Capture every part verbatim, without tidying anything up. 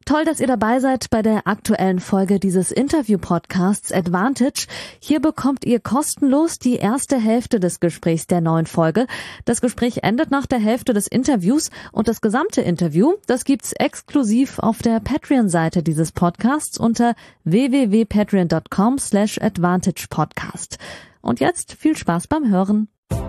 Toll, dass ihr dabei seid bei der aktuellen Folge dieses Interview-Podcasts Advantage. Hier bekommt ihr kostenlos die erste Hälfte des Gesprächs der neuen Folge. Das Gespräch endet nach der Hälfte des Interviews und das gesamte Interview, das gibt's exklusiv auf der Patreon-Seite dieses Podcasts unter w w w punkt patreon punkt com slash advantage podcast. Und jetzt viel Spaß beim Hören.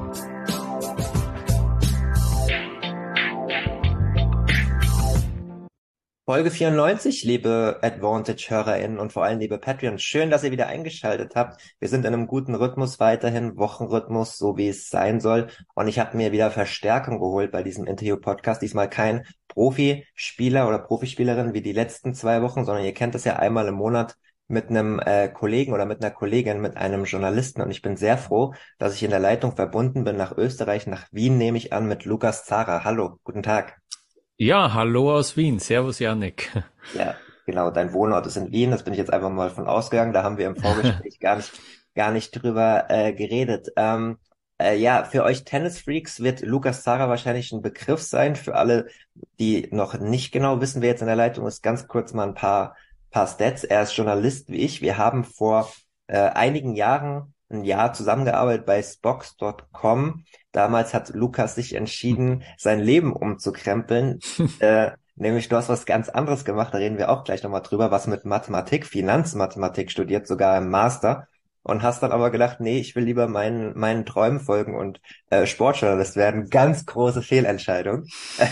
Folge vierundneunzig, liebe Advantage-HörerInnen und vor allem liebe Patreon. Schön, dass ihr wieder eingeschaltet habt. Wir sind in einem guten Rhythmus weiterhin, Wochenrhythmus, so wie es sein soll. Und ich habe mir wieder Verstärkung geholt bei diesem Interview-Podcast. Diesmal kein Profispieler oder Profispielerin wie die letzten zwei Wochen, sondern ihr kennt das ja einmal im Monat mit einem äh, Kollegen oder mit einer Kollegin, mit einem Journalisten. Und ich bin sehr froh, dass ich in der Leitung verbunden bin nach Österreich, nach Wien nehme ich an, mit Lukas Zara. Hallo, guten Tag. Ja, hallo aus Wien. Servus, Yannick. Ja, genau, dein Wohnort ist in Wien, das bin ich jetzt einfach mal von ausgegangen, da haben wir im Vorgespräch gar nicht gar nicht drüber äh, geredet. Ähm, äh, ja, für euch Tennisfreaks wird Lukas Zara wahrscheinlich ein Begriff sein. Für alle, die noch nicht genau wissen, wer jetzt in der Leitung ist, ganz kurz mal ein paar paar Stats. Er ist Journalist wie ich. Wir haben vor äh, einigen Jahren ein Jahr zusammengearbeitet bei Spox Punkt com. Damals hat Lukas sich entschieden, sein Leben umzukrempeln. äh, nämlich du hast was ganz anderes gemacht, da reden wir auch gleich nochmal drüber, was mit Mathematik, Finanzmathematik studiert, sogar im Master. Und hast dann aber gedacht, nee, ich will lieber meinen meinen Träumen folgen und äh, Sportjournalist werden. Ganz große Fehlentscheidung,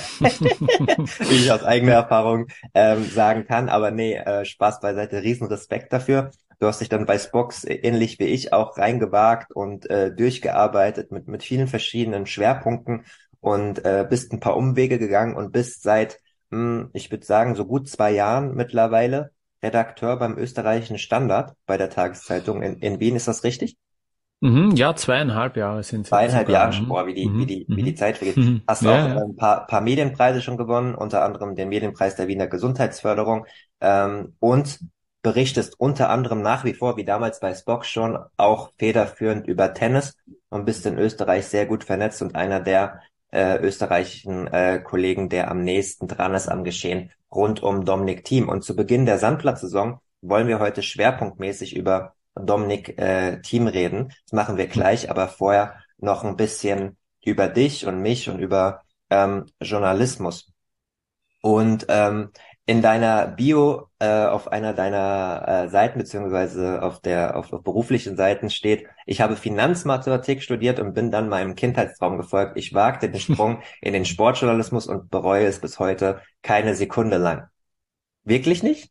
wie ich aus eigener Erfahrung ähm, sagen kann. Aber nee, äh, Spaß beiseite, riesen Respekt dafür. Du hast dich dann bei Spox ähnlich wie ich auch reingewagt und äh, durchgearbeitet mit mit vielen verschiedenen Schwerpunkten und äh, bist ein paar Umwege gegangen und bist seit, mh, ich würde sagen, so gut zwei Jahren mittlerweile Redakteur beim österreichischen Standard bei der Tageszeitung in, in Wien. Ist das richtig? Mhm, ja, zweieinhalb Jahre sind es. Zweieinhalb Jahre schon, boah, wie die, mhm, wie die, mhm. wie die Zeit vergeht. Mhm. Hast Ja, auch ja. ein paar, paar Medienpreise schon gewonnen, unter anderem den Medienpreis der Wiener Gesundheitsförderung, ähm, und berichtest unter anderem nach wie vor, wie damals bei Spox schon, auch federführend über Tennis und bist in Österreich sehr gut vernetzt und einer der äh, österreichischen äh, Kollegen, der am nächsten dran ist am Geschehen rund um Dominic Thiem. Und zu Beginn der Sandplatzsaison wollen wir heute schwerpunktmäßig über Dominic äh, Thiem reden. Das machen wir gleich, aber vorher noch ein bisschen über dich und mich und über ähm, Journalismus. Und ähm, in deiner Bio äh, auf einer deiner äh, Seiten beziehungsweise auf der auf, auf beruflichen Seiten steht: Ich habe Finanzmathematik studiert und bin dann meinem Kindheitstraum gefolgt. Ich wagte den Sprung in den Sportjournalismus und bereue es bis heute keine Sekunde lang. Wirklich nicht?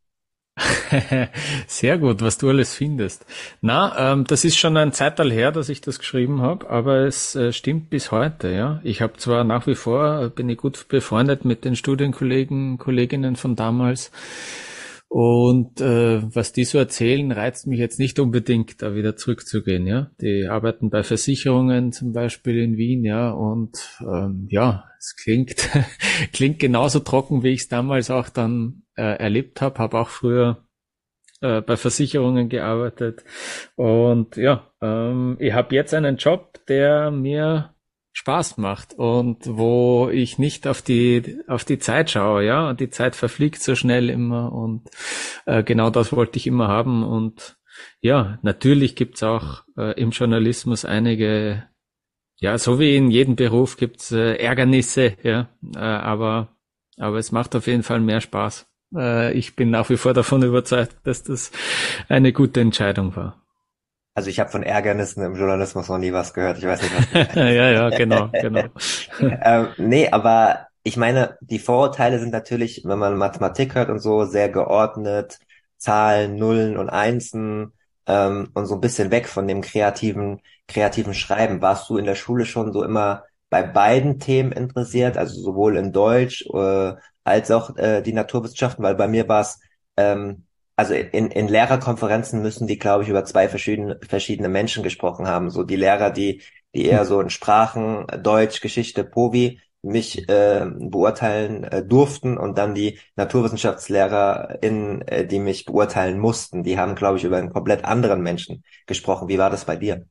Sehr gut, was du alles findest. Na, ähm, das ist schon ein Zeitteil her, dass ich das geschrieben habe, aber es äh, stimmt bis heute, ja. Ich habe zwar nach wie vor, äh, bin ich gut befreundet mit den Studienkollegen, Kolleginnen von damals und äh, was die so erzählen, reizt mich jetzt nicht unbedingt, da wieder zurückzugehen, ja. Die arbeiten bei Versicherungen zum Beispiel in Wien, ja, und ähm, ja, es klingt klingt genauso trocken, wie ich es damals auch dann äh, erlebt habe. Habe auch früher äh, bei Versicherungen gearbeitet und ja, ähm, ich habe jetzt einen Job, der mir Spaß macht und wo ich nicht auf die auf die Zeit schaue, ja, und die Zeit verfliegt so schnell immer und äh, genau das wollte ich immer haben und ja, natürlich gibt's auch äh, im Journalismus einige, ja, so wie in jedem Beruf gibt's äh, Ärgernisse, ja, äh, aber aber es macht auf jeden Fall mehr Spaß. Äh, ich bin nach wie vor davon überzeugt, dass das eine gute Entscheidung war. Also ich habe von Ärgernissen im Journalismus noch nie was gehört. Ich weiß nicht, was du meinst. Ja, ja, genau, genau. ähm, nee, aber ich meine, die Vorurteile sind natürlich, wenn man Mathematik hört und so, sehr geordnet, Zahlen, Nullen und Einsen, ähm, und so ein bisschen weg von dem kreativen, kreativen Schreiben. Warst du in der Schule schon so immer bei beiden Themen interessiert, also sowohl in Deutsch äh, als auch äh, die Naturwissenschaften? Weil bei mir war es, ähm, also in, in Lehrerkonferenzen müssen die, glaube ich, über zwei verschiedene, verschiedene Menschen gesprochen haben. So die Lehrer, die, die eher so in Sprachen, Deutsch, Geschichte, Povi mich äh, beurteilen äh, durften und dann die NaturwissenschaftslehrerInnen, äh, die mich beurteilen mussten. Die haben, glaube ich, über einen komplett anderen Menschen gesprochen. Wie war das bei dir?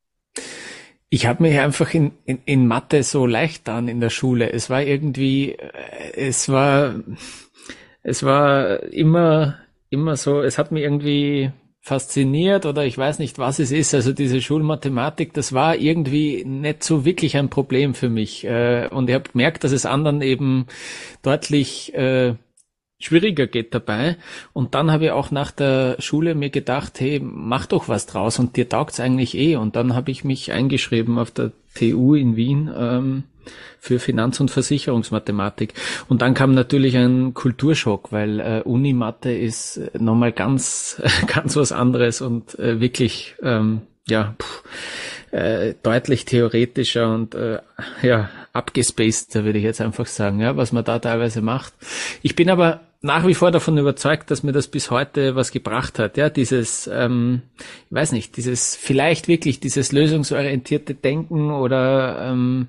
Ich habe mich einfach in, in, in Mathe so leicht an in der Schule. Es war irgendwie, äh, es war... es war immer, immer so, es hat mich irgendwie fasziniert oder ich weiß nicht, was es ist. Also diese Schulmathematik, das war irgendwie nicht so wirklich ein Problem für mich. Und ich habe gemerkt, dass es anderen eben deutlich äh, schwieriger geht dabei. Und dann habe ich auch nach der Schule mir gedacht, hey, mach doch was draus und dir taugt's eigentlich eh. Und dann habe ich mich eingeschrieben auf der T U in Wien ähm, für Finanz- und Versicherungsmathematik. Und dann kam natürlich ein Kulturschock, weil äh, Unimathe ist nochmal ganz, ganz was anderes und äh, wirklich, ähm, ja, pff, äh, deutlich theoretischer und äh, ja, abgespaceder, würde ich jetzt einfach sagen, ja, was man da teilweise macht. Ich bin aber nach wie vor davon überzeugt, dass mir das bis heute was gebracht hat, ja, dieses, ähm, ich weiß nicht, dieses, vielleicht wirklich dieses lösungsorientierte Denken oder, ähm,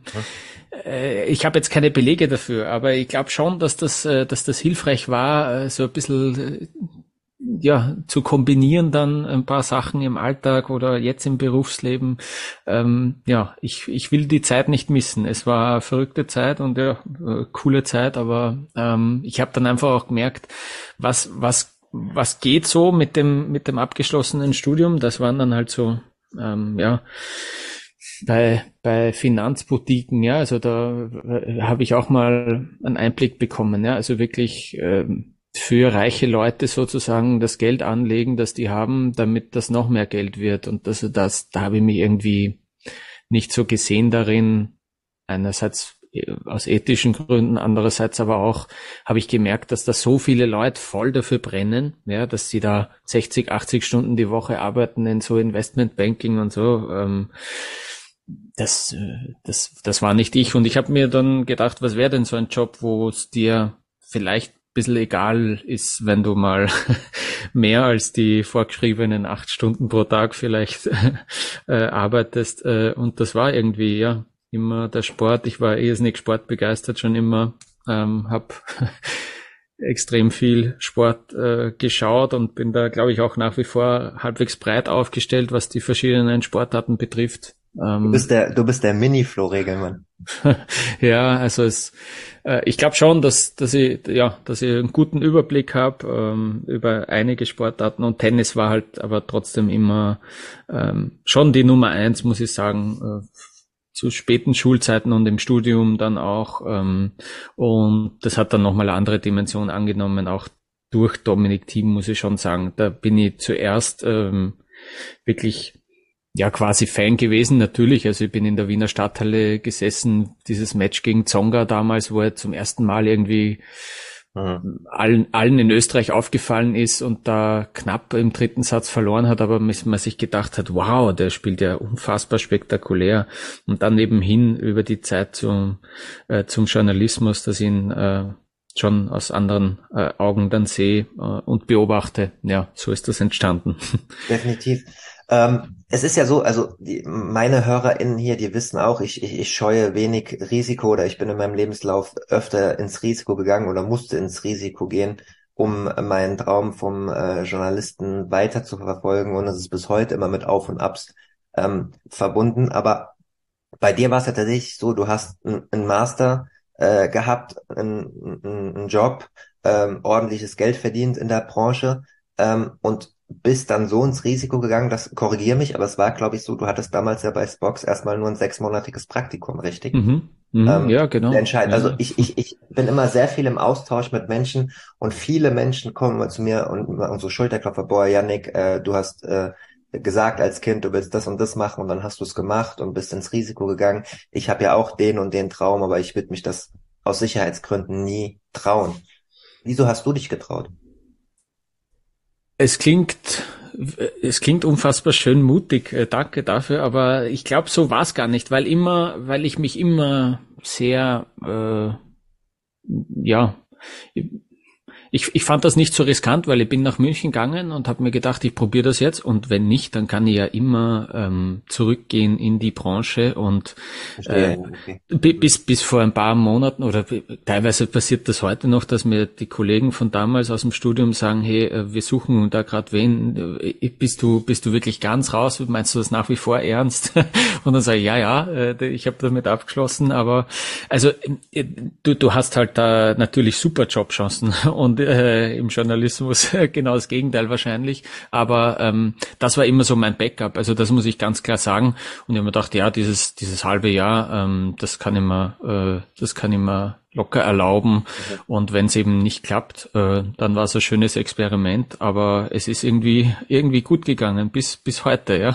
äh, ich habe jetzt keine Belege dafür, aber ich glaube schon, dass das, äh, dass das hilfreich war, äh, so ein bisschen, äh, ja, zu kombinieren dann ein paar Sachen im Alltag oder jetzt im Berufsleben. Ähm, ja, ich, ich will die Zeit nicht missen. Es war eine verrückte Zeit und ja, äh, coole Zeit, aber ähm, ich habe dann einfach auch gemerkt, was, was, was geht so mit dem, mit dem abgeschlossenen Studium. Das waren dann halt so, ähm, ja, bei, bei Finanzboutiquen, ja, also da äh, habe ich auch mal einen Einblick bekommen, ja, also wirklich, ähm, für reiche Leute sozusagen das Geld anlegen, das die haben, damit das noch mehr Geld wird. Und das, das, da habe ich mich irgendwie nicht so gesehen darin. Einerseits aus ethischen Gründen, andererseits aber auch habe ich gemerkt, dass da so viele Leute voll dafür brennen, ja, dass sie da sechzig, achtzig Stunden die Woche arbeiten in so Investmentbanking und so. Ähm, das, das, das war nicht ich. Und ich habe mir dann gedacht, was wäre denn so ein Job, wo es dir vielleicht bisschen egal ist, wenn du mal mehr als die vorgeschriebenen acht Stunden pro Tag vielleicht äh, arbeitest. Äh, und das war irgendwie, ja, immer der Sport. Ich war irrsinnig sportbegeistert schon immer, ähm, habe extrem viel Sport äh, geschaut und bin da, glaube ich, auch nach wie vor halbwegs breit aufgestellt, was die verschiedenen Sportarten betrifft. Ähm, du bist der, du bist der Mini-Flo-Regelmann. Ja, also es, äh, ich glaube schon, dass, dass ich, ja, dass ich einen guten Überblick habe ähm, über einige Sportarten und Tennis war halt aber trotzdem immer ähm, schon die Nummer eins, muss ich sagen, äh, zu späten Schulzeiten und im Studium dann auch. Ähm, und das hat dann nochmal eine andere Dimension angenommen, auch durch Dominik Thiem, muss ich schon sagen. Da bin ich zuerst ähm, wirklich ja quasi Fan gewesen, natürlich. Also ich bin in der Wiener Stadthalle gesessen, dieses Match gegen Tsonga damals, wo er zum ersten Mal irgendwie mhm. allen, allen in Österreich aufgefallen ist und da knapp im dritten Satz verloren hat, aber man sich gedacht hat, wow, der spielt ja unfassbar spektakulär. Und dann nebenhin über die Zeit zum, äh, zum Journalismus, dass ich ihn äh, schon aus anderen äh, Augen dann sehe äh, und beobachte. Ja, so ist das entstanden. Definitiv. Ähm, es ist ja so, also die, meine HörerInnen hier, die wissen auch, ich, ich, ich scheue wenig Risiko oder ich bin in meinem Lebenslauf öfter ins Risiko gegangen oder musste ins Risiko gehen, um meinen Traum vom äh, Journalisten weiter zu verfolgen, und es ist bis heute immer mit Auf und Abs ähm, verbunden. Aber bei dir war es ja tatsächlich so, du hast einen Master äh, gehabt, einen, einen Job, ähm, ordentliches Geld verdient in der Branche ähm, und bist dann so ins Risiko gegangen, das korrigier mich, aber es war, glaube ich, so, du hattest damals ja bei Spox erstmal nur ein sechsmonatiges Praktikum, richtig? Mhm, mh, ähm, ja, genau. Entscheidend. Ja. Also ich, ich, ich bin immer sehr viel im Austausch mit Menschen und viele Menschen kommen mal zu mir und, und so Schulterklopfer, boah, Yannick, äh, du hast äh, gesagt als Kind, du willst das und das machen und dann hast du es gemacht und bist ins Risiko gegangen. Ich habe ja auch den und den Traum, aber ich würde mich das aus Sicherheitsgründen nie trauen. Wieso hast du dich getraut? Es klingt, es klingt unfassbar schön mutig, danke dafür, aber ich glaube, so war es gar nicht, weil immer, weil ich mich immer sehr, äh, ja, ich, ich fand das nicht so riskant, weil ich bin nach München gegangen und habe mir gedacht, ich probiere das jetzt und wenn nicht, dann kann ich ja immer ähm, zurückgehen in die Branche und äh, okay. bis bis vor ein paar Monaten oder teilweise passiert das heute noch, dass mir die Kollegen von damals aus dem Studium sagen, hey, wir suchen da gerade wen, bist du bist du wirklich ganz raus, meinst du das nach wie vor ernst? Und dann sage ich, ja, ja, ich habe damit abgeschlossen, aber also du, du hast halt da natürlich super Jobchancen und äh, im Journalismus genau das Gegenteil wahrscheinlich. Aber ähm, das war immer so mein Backup. Also das muss ich ganz klar sagen. Und ich habe mir gedacht, ja, dieses dieses halbe Jahr, ähm, das kann ich mir, äh, das kann ich mir locker erlauben. Mhm. Und wenn es eben nicht klappt, äh, dann war es ein schönes Experiment. Aber es ist irgendwie irgendwie gut gegangen bis bis heute, ja.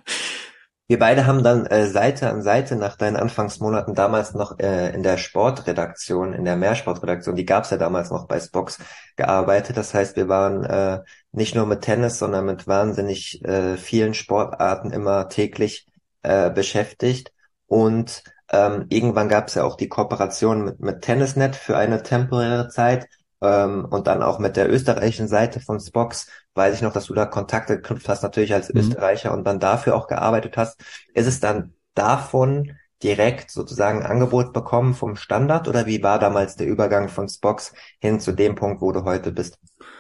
Wir beide haben dann äh, Seite an Seite nach deinen Anfangsmonaten damals noch äh, in der Sportredaktion, in der Mehrsportredaktion, die gab's ja damals noch bei Spox, gearbeitet. Das heißt, wir waren äh, nicht nur mit Tennis, sondern mit wahnsinnig äh, vielen Sportarten immer täglich äh, beschäftigt. Und ähm, irgendwann gab's ja auch die Kooperation mit, mit Tennisnet für eine temporäre Zeit. Ähm, und dann auch mit der österreichischen Seite von Spox, weiß ich noch, dass du da Kontakte geknüpft hast, natürlich als mhm. Österreicher und dann dafür auch gearbeitet hast. Ist es dann davon direkt sozusagen ein Angebot bekommen vom Standard oder wie war damals der Übergang von Spox hin zu dem Punkt, wo du heute bist?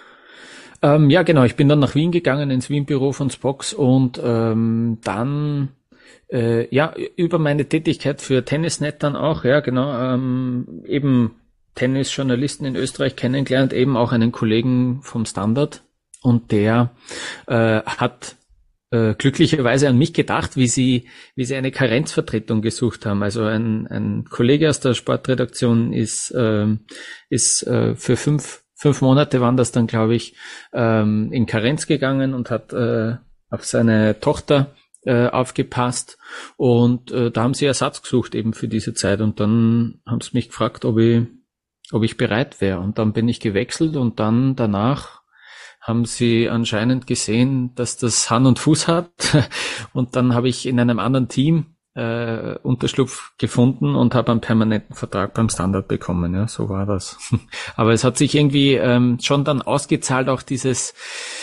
Ähm, ja, genau. Ich bin dann nach Wien gegangen, ins Wien-Büro von Spox und ähm, dann äh, ja über meine Tätigkeit für Tennisnet dann auch, ja genau, ähm, eben Tennisjournalisten in Österreich kennengelernt, eben auch einen Kollegen vom Standard und der äh, hat äh, glücklicherweise an mich gedacht, wie sie wie sie eine Karenzvertretung gesucht haben. Also ein ein Kollege aus der Sportredaktion ist äh, ist äh, für fünf fünf Monate waren das dann, glaube ich, ähm, in Karenz gegangen und hat äh, auf seine Tochter äh, aufgepasst und äh, da haben sie Ersatz gesucht eben für diese Zeit und dann haben sie mich gefragt, ob ich ob ich bereit wäre. Und dann bin ich gewechselt und dann danach haben sie anscheinend gesehen, dass das Hand und Fuß hat. Und dann habe ich in einem anderen Team äh, Unterschlupf gefunden und habe einen permanenten Vertrag beim Standard bekommen. Ja, so war das. Aber es hat sich irgendwie ähm, schon dann ausgezahlt, auch dieses,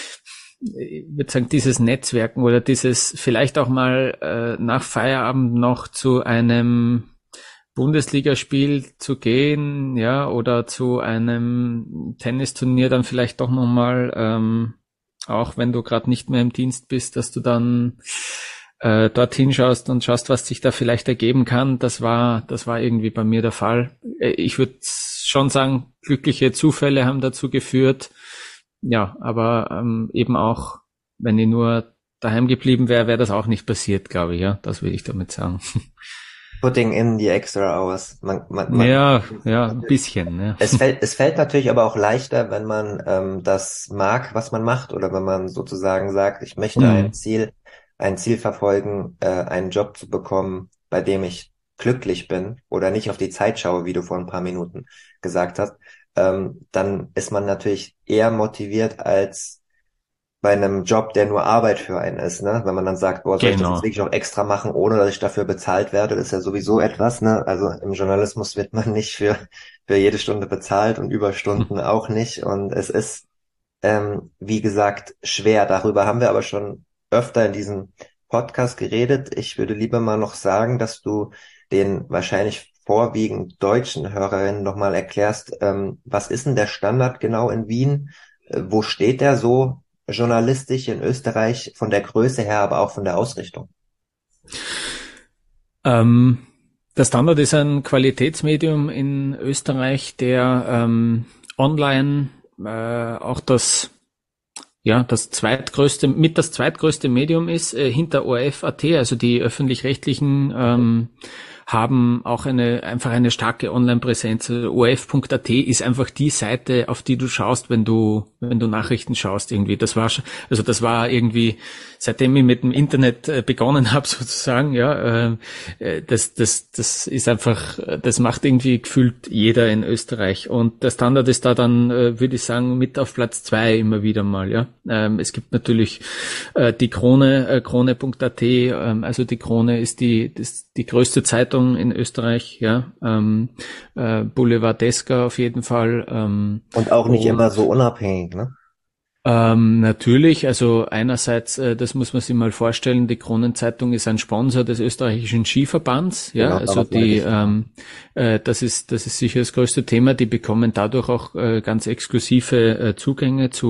ich würde sagen, dieses Netzwerken oder dieses vielleicht auch mal äh, nach Feierabend noch zu einem Bundesligaspiel zu gehen, ja, oder zu einem Tennisturnier dann vielleicht doch nochmal, ähm, auch wenn du gerade nicht mehr im Dienst bist, dass du dann äh, dorthin schaust und schaust, was sich da vielleicht ergeben kann. Das war, das war irgendwie bei mir der Fall. Ich würde schon sagen, glückliche Zufälle haben dazu geführt. Ja, aber ähm, eben auch, wenn ich nur daheim geblieben wäre, wäre das auch nicht passiert, glaube ich, ja. Das will ich damit sagen. Putting in the extra hours. Man, man, man, ja, ja, ein bisschen. Ja. Es fällt, es fällt natürlich aber auch leichter, wenn man ähm, das mag, was man macht, oder wenn man sozusagen sagt, ich möchte mhm. ein Ziel, ein Ziel verfolgen, äh, einen Job zu bekommen, bei dem ich glücklich bin oder nicht auf die Zeit schaue, wie du vor ein paar Minuten gesagt hast. Ähm, dann ist man natürlich eher motiviert als bei einem Job, der nur Arbeit für einen ist, ne? Wenn man dann sagt, boah, soll genau. ich das jetzt wirklich auch extra machen, ohne dass ich dafür bezahlt werde, das ist ja sowieso etwas, ne? Also im Journalismus wird man nicht für für jede Stunde bezahlt und Überstunden hm. auch nicht. Und es ist, ähm, wie gesagt, schwer. Darüber haben wir aber schon öfter in diesem Podcast geredet. Ich würde lieber mal noch sagen, dass du den wahrscheinlich vorwiegend deutschen Hörerinnen nochmal erklärst, ähm, was ist denn der Standard genau in Wien? Äh, wo steht der so journalistisch in Österreich von der Größe her, aber auch von der Ausrichtung? Ähm, der Standard ist ein Qualitätsmedium in Österreich, der ähm, online äh, auch das ja das zweitgrößte mit das zweitgrößte Medium ist äh, hinter O R F Punkt A T, also die öffentlich-rechtlichen ähm, haben auch eine einfach eine starke Online-Präsenz. O R F Punkt A T ist einfach die Seite, auf die du schaust, wenn du wenn du Nachrichten schaust irgendwie. Das war also das war irgendwie, seitdem ich mit dem Internet begonnen habe sozusagen, ja, äh, das das das ist einfach, das macht irgendwie gefühlt jeder in Österreich. Und der Standard ist da dann, äh, würde ich sagen, mit auf Platz zwei immer wieder mal, ja. Ähm, es gibt natürlich äh, die Krone, äh, Krone Punkt A T, ähm, also die Krone ist die das, die größte Zeitung in Österreich, ja, ähm, äh, Boulevardeska auf jeden Fall. Ähm, und auch nicht und, immer so unabhängig, ne? Ähm, natürlich, also einerseits, äh, das muss man sich mal vorstellen, die Kronenzeitung ist ein Sponsor des österreichischen Skiverbands, ja, genau, also die, ähm, äh, das ist, das ist sicher das größte Thema, die bekommen dadurch auch äh, ganz exklusive äh, Zugänge zu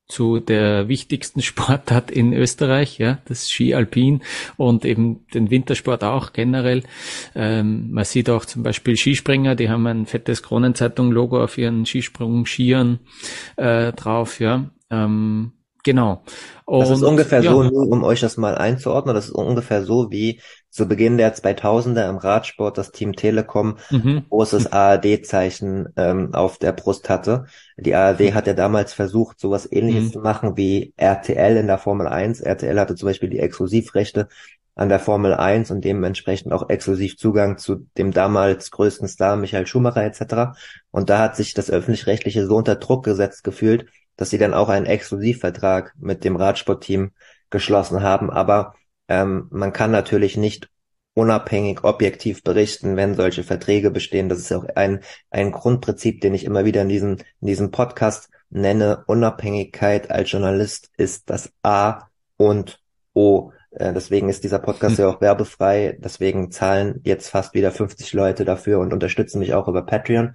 zu der wichtigsten Sportart in Österreich, ja, das Ski Alpin und eben den Wintersport auch generell. Ähm, man sieht auch zum Beispiel Skispringer, die haben ein fettes Kronenzeitung-Logo auf ihren Skisprung-Skiern äh, drauf, ja. Ähm, genau. Und das ist ungefähr ja. so, nur um euch das mal einzuordnen, das ist ungefähr so wie zu Beginn der zweitausender im Radsport das Team Telekom Mhm. großes A R D-Zeichen ähm, auf der Brust hatte. Die A R D hat ja damals versucht, sowas Ähnliches Mhm. zu machen wie R T L in der Formel eins. R T L hatte zum Beispiel die Exklusivrechte an der Formel eins und dementsprechend auch exklusiv Zugang zu dem damals größten Star Michael Schumacher et cetera. Und da hat sich das Öffentlich-Rechtliche so unter Druck gesetzt gefühlt, dass sie dann auch einen Exklusivvertrag mit dem Radsportteam geschlossen haben. Aber ähm, man kann natürlich nicht unabhängig, objektiv berichten, wenn solche Verträge bestehen. Das ist auch ein ein Grundprinzip, den ich immer wieder in diesem in diesem Podcast nenne. Unabhängigkeit als Journalist ist das A und O. Äh, deswegen ist dieser Podcast ja auch werbefrei. Deswegen zahlen jetzt fast wieder fünfzig Leute dafür und unterstützen mich auch über Patreon.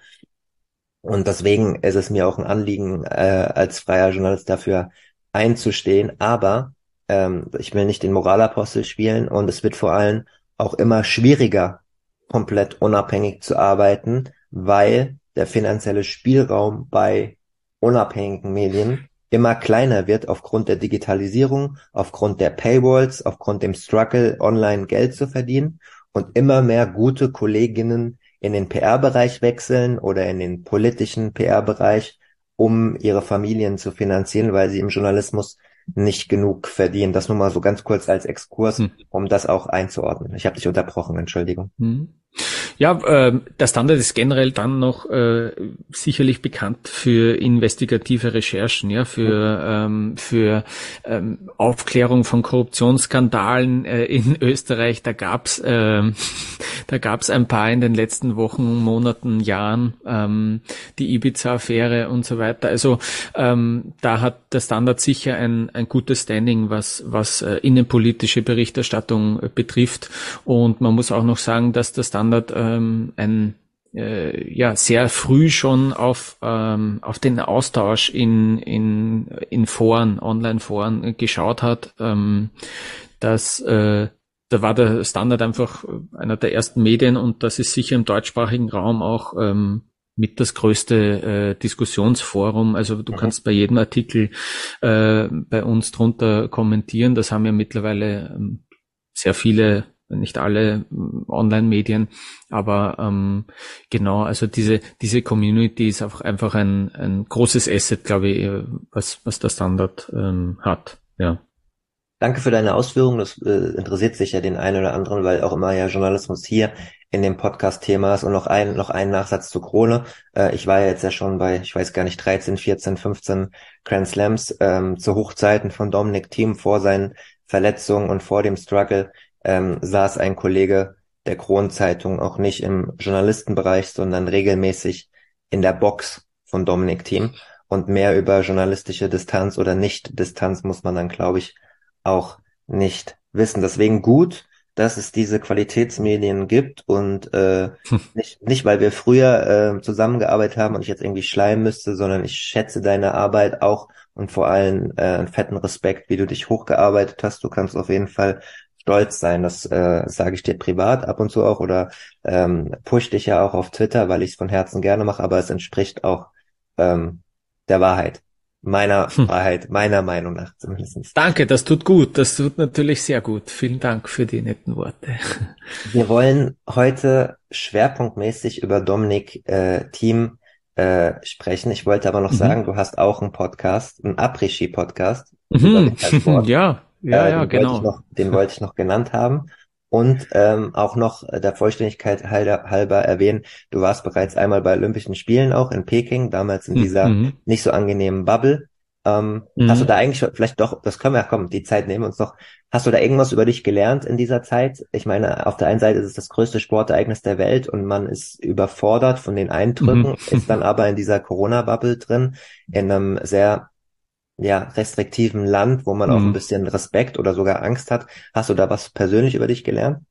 Und deswegen ist es mir auch ein Anliegen, äh, als freier Journalist dafür einzustehen. Aber ähm, ich will nicht den Moralapostel spielen und es wird vor allem auch immer schwieriger, komplett unabhängig zu arbeiten, weil der finanzielle Spielraum bei unabhängigen Medien immer kleiner wird aufgrund der Digitalisierung, aufgrund der Paywalls, aufgrund dem Struggle, online Geld zu verdienen und immer mehr gute Kolleginnen in den P R-Bereich wechseln oder in den politischen P R-Bereich, um ihre Familien zu finanzieren, weil sie im Journalismus nicht genug verdienen. Das nur mal so ganz kurz als Exkurs, hm. um das auch einzuordnen. Ich habe dich unterbrochen, Entschuldigung. Hm. Ja, äh, der Standard ist generell dann noch äh, sicherlich bekannt für investigative Recherchen, ja, für ähm, für ähm, Aufklärung von Korruptionsskandalen äh, in Österreich. Da gab's äh, da gab's ein paar in den letzten Wochen, Monaten, Jahren, ähm, die Ibiza-Affäre und so weiter. Also ähm, da hat der Standard sicher ein ein gutes Standing, was was äh, innenpolitische Berichterstattung äh, betrifft. Und man muss auch noch sagen, dass der Standard ähm, ein äh, ja sehr früh schon auf ähm, auf den Austausch in in in Foren, Online-Foren geschaut hat, ähm, dass äh, da war der Standard einfach einer der ersten Medien und das ist sicher im deutschsprachigen Raum auch ähm, mit das größte äh, Diskussionsforum. Also du mhm. kannst bei jedem Artikel äh, bei uns drunter kommentieren. Das haben ja mittlerweile ähm, sehr viele, nicht alle Online-Medien, aber ähm, genau, also diese diese Community ist auch einfach ein ein großes Asset, glaube ich, was was der Standard ähm, hat. Ja. Danke für deine Ausführungen. Das äh, interessiert sicher den einen oder anderen, weil auch immer ja Journalismus hier in dem Podcast Thema ist. Und noch ein noch ein Nachsatz zu Krone. Äh, ich war ja jetzt ja schon bei, ich weiß gar nicht, dreizehn, vierzehn, fünfzehn Grand Slams ähm, zu Hochzeiten von Dominic Thiem vor seinen Verletzungen und vor dem Struggle. Ähm, saß ein Kollege der Kronenzeitung auch nicht im Journalistenbereich, sondern regelmäßig in der Box von Dominic Thiem. Und mehr über journalistische Distanz oder Nicht-Distanz muss man dann, glaube ich, auch nicht wissen. Deswegen gut, dass es diese Qualitätsmedien gibt und äh, nicht, nicht, weil wir früher äh, zusammengearbeitet haben und ich jetzt irgendwie schleimen müsste, sondern ich schätze deine Arbeit auch und vor allem äh, einen fetten Respekt, wie du dich hochgearbeitet hast. Du kannst auf jeden Fall stolz sein, das äh, sage ich dir privat ab und zu auch oder ähm, push dich ja auch auf Twitter, weil ich es von Herzen gerne mache, aber es entspricht auch ähm, der Wahrheit, meiner hm. Wahrheit, meiner Meinung nach zumindest. Danke, das tut gut, das tut natürlich sehr gut. Vielen Dank für die netten Worte. Wir wollen heute schwerpunktmäßig über Dominic äh, Thiem äh, sprechen. Ich wollte aber noch mhm. sagen, du hast auch einen Podcast, einen Après-Ski-Podcast. Mhm. Ja. Ja, äh, ja, den genau. Wollte ich noch, den wollte ich noch genannt haben. Und ähm, auch noch der Vollständigkeit halber, halber erwähnen, du warst bereits einmal bei Olympischen Spielen auch in Peking, damals in dieser mhm. nicht so angenehmen Bubble. Ähm, mhm. Hast du da eigentlich vielleicht doch, das können wir ja, komm, die Zeit nehmen wir uns noch, hast du da irgendwas über dich gelernt in dieser Zeit? Ich meine, auf der einen Seite ist es das größte Sportereignis der Welt und man ist überfordert von den Eindrücken, mhm. ist dann aber in dieser Corona-Bubble drin, in einem sehr ja, restriktiven Land, wo man mhm. auch ein bisschen Respekt oder sogar Angst hat. Hast du da was persönlich über dich gelernt?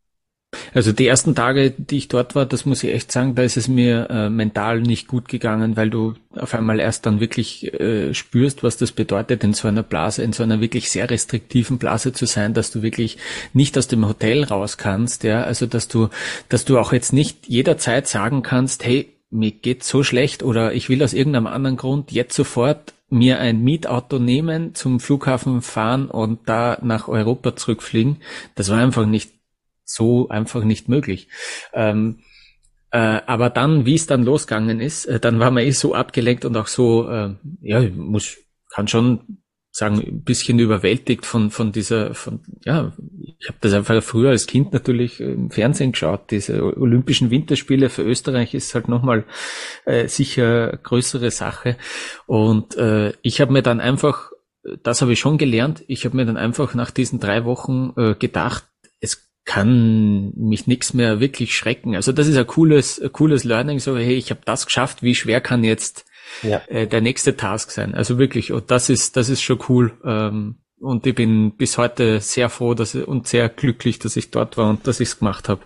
Also die ersten Tage, die ich dort war, das muss ich echt sagen, da ist es mir äh, mental nicht gut gegangen, weil du auf einmal erst dann wirklich äh, spürst, was das bedeutet, in so einer Blase, in so einer wirklich sehr restriktiven Blase zu sein, dass du wirklich nicht aus dem Hotel raus kannst, ja, also dass du, dass du auch jetzt nicht jederzeit sagen kannst, hey, mir geht's so schlecht oder ich will aus irgendeinem anderen Grund jetzt sofort mir ein Mietauto nehmen, zum Flughafen fahren und da nach Europa zurückfliegen. Das war einfach nicht so einfach nicht möglich. Ähm, äh, aber dann, wie es dann losgegangen ist, äh, dann war man eh so abgelenkt und auch so, äh, ja, ich muss, kann schon sagen, ein bisschen überwältigt von von dieser, von ja, ich habe das einfach früher als Kind natürlich im Fernsehen geschaut. Diese Olympischen Winterspiele für Österreich ist halt nochmal äh, sicher größere Sache. Und äh, ich habe mir dann einfach, das habe ich schon gelernt, ich habe mir dann einfach nach diesen drei Wochen äh, gedacht, es kann mich nichts mehr wirklich schrecken. Also das ist ein cooles, ein cooles Learning, so hey, ich habe das geschafft, wie schwer kann jetzt ja. äh, der nächste Task sein? Also wirklich, und das ist, das ist schon cool. Ähm, und ich bin bis heute sehr froh, dass ich, und sehr glücklich, dass ich dort war und dass ich es gemacht habe.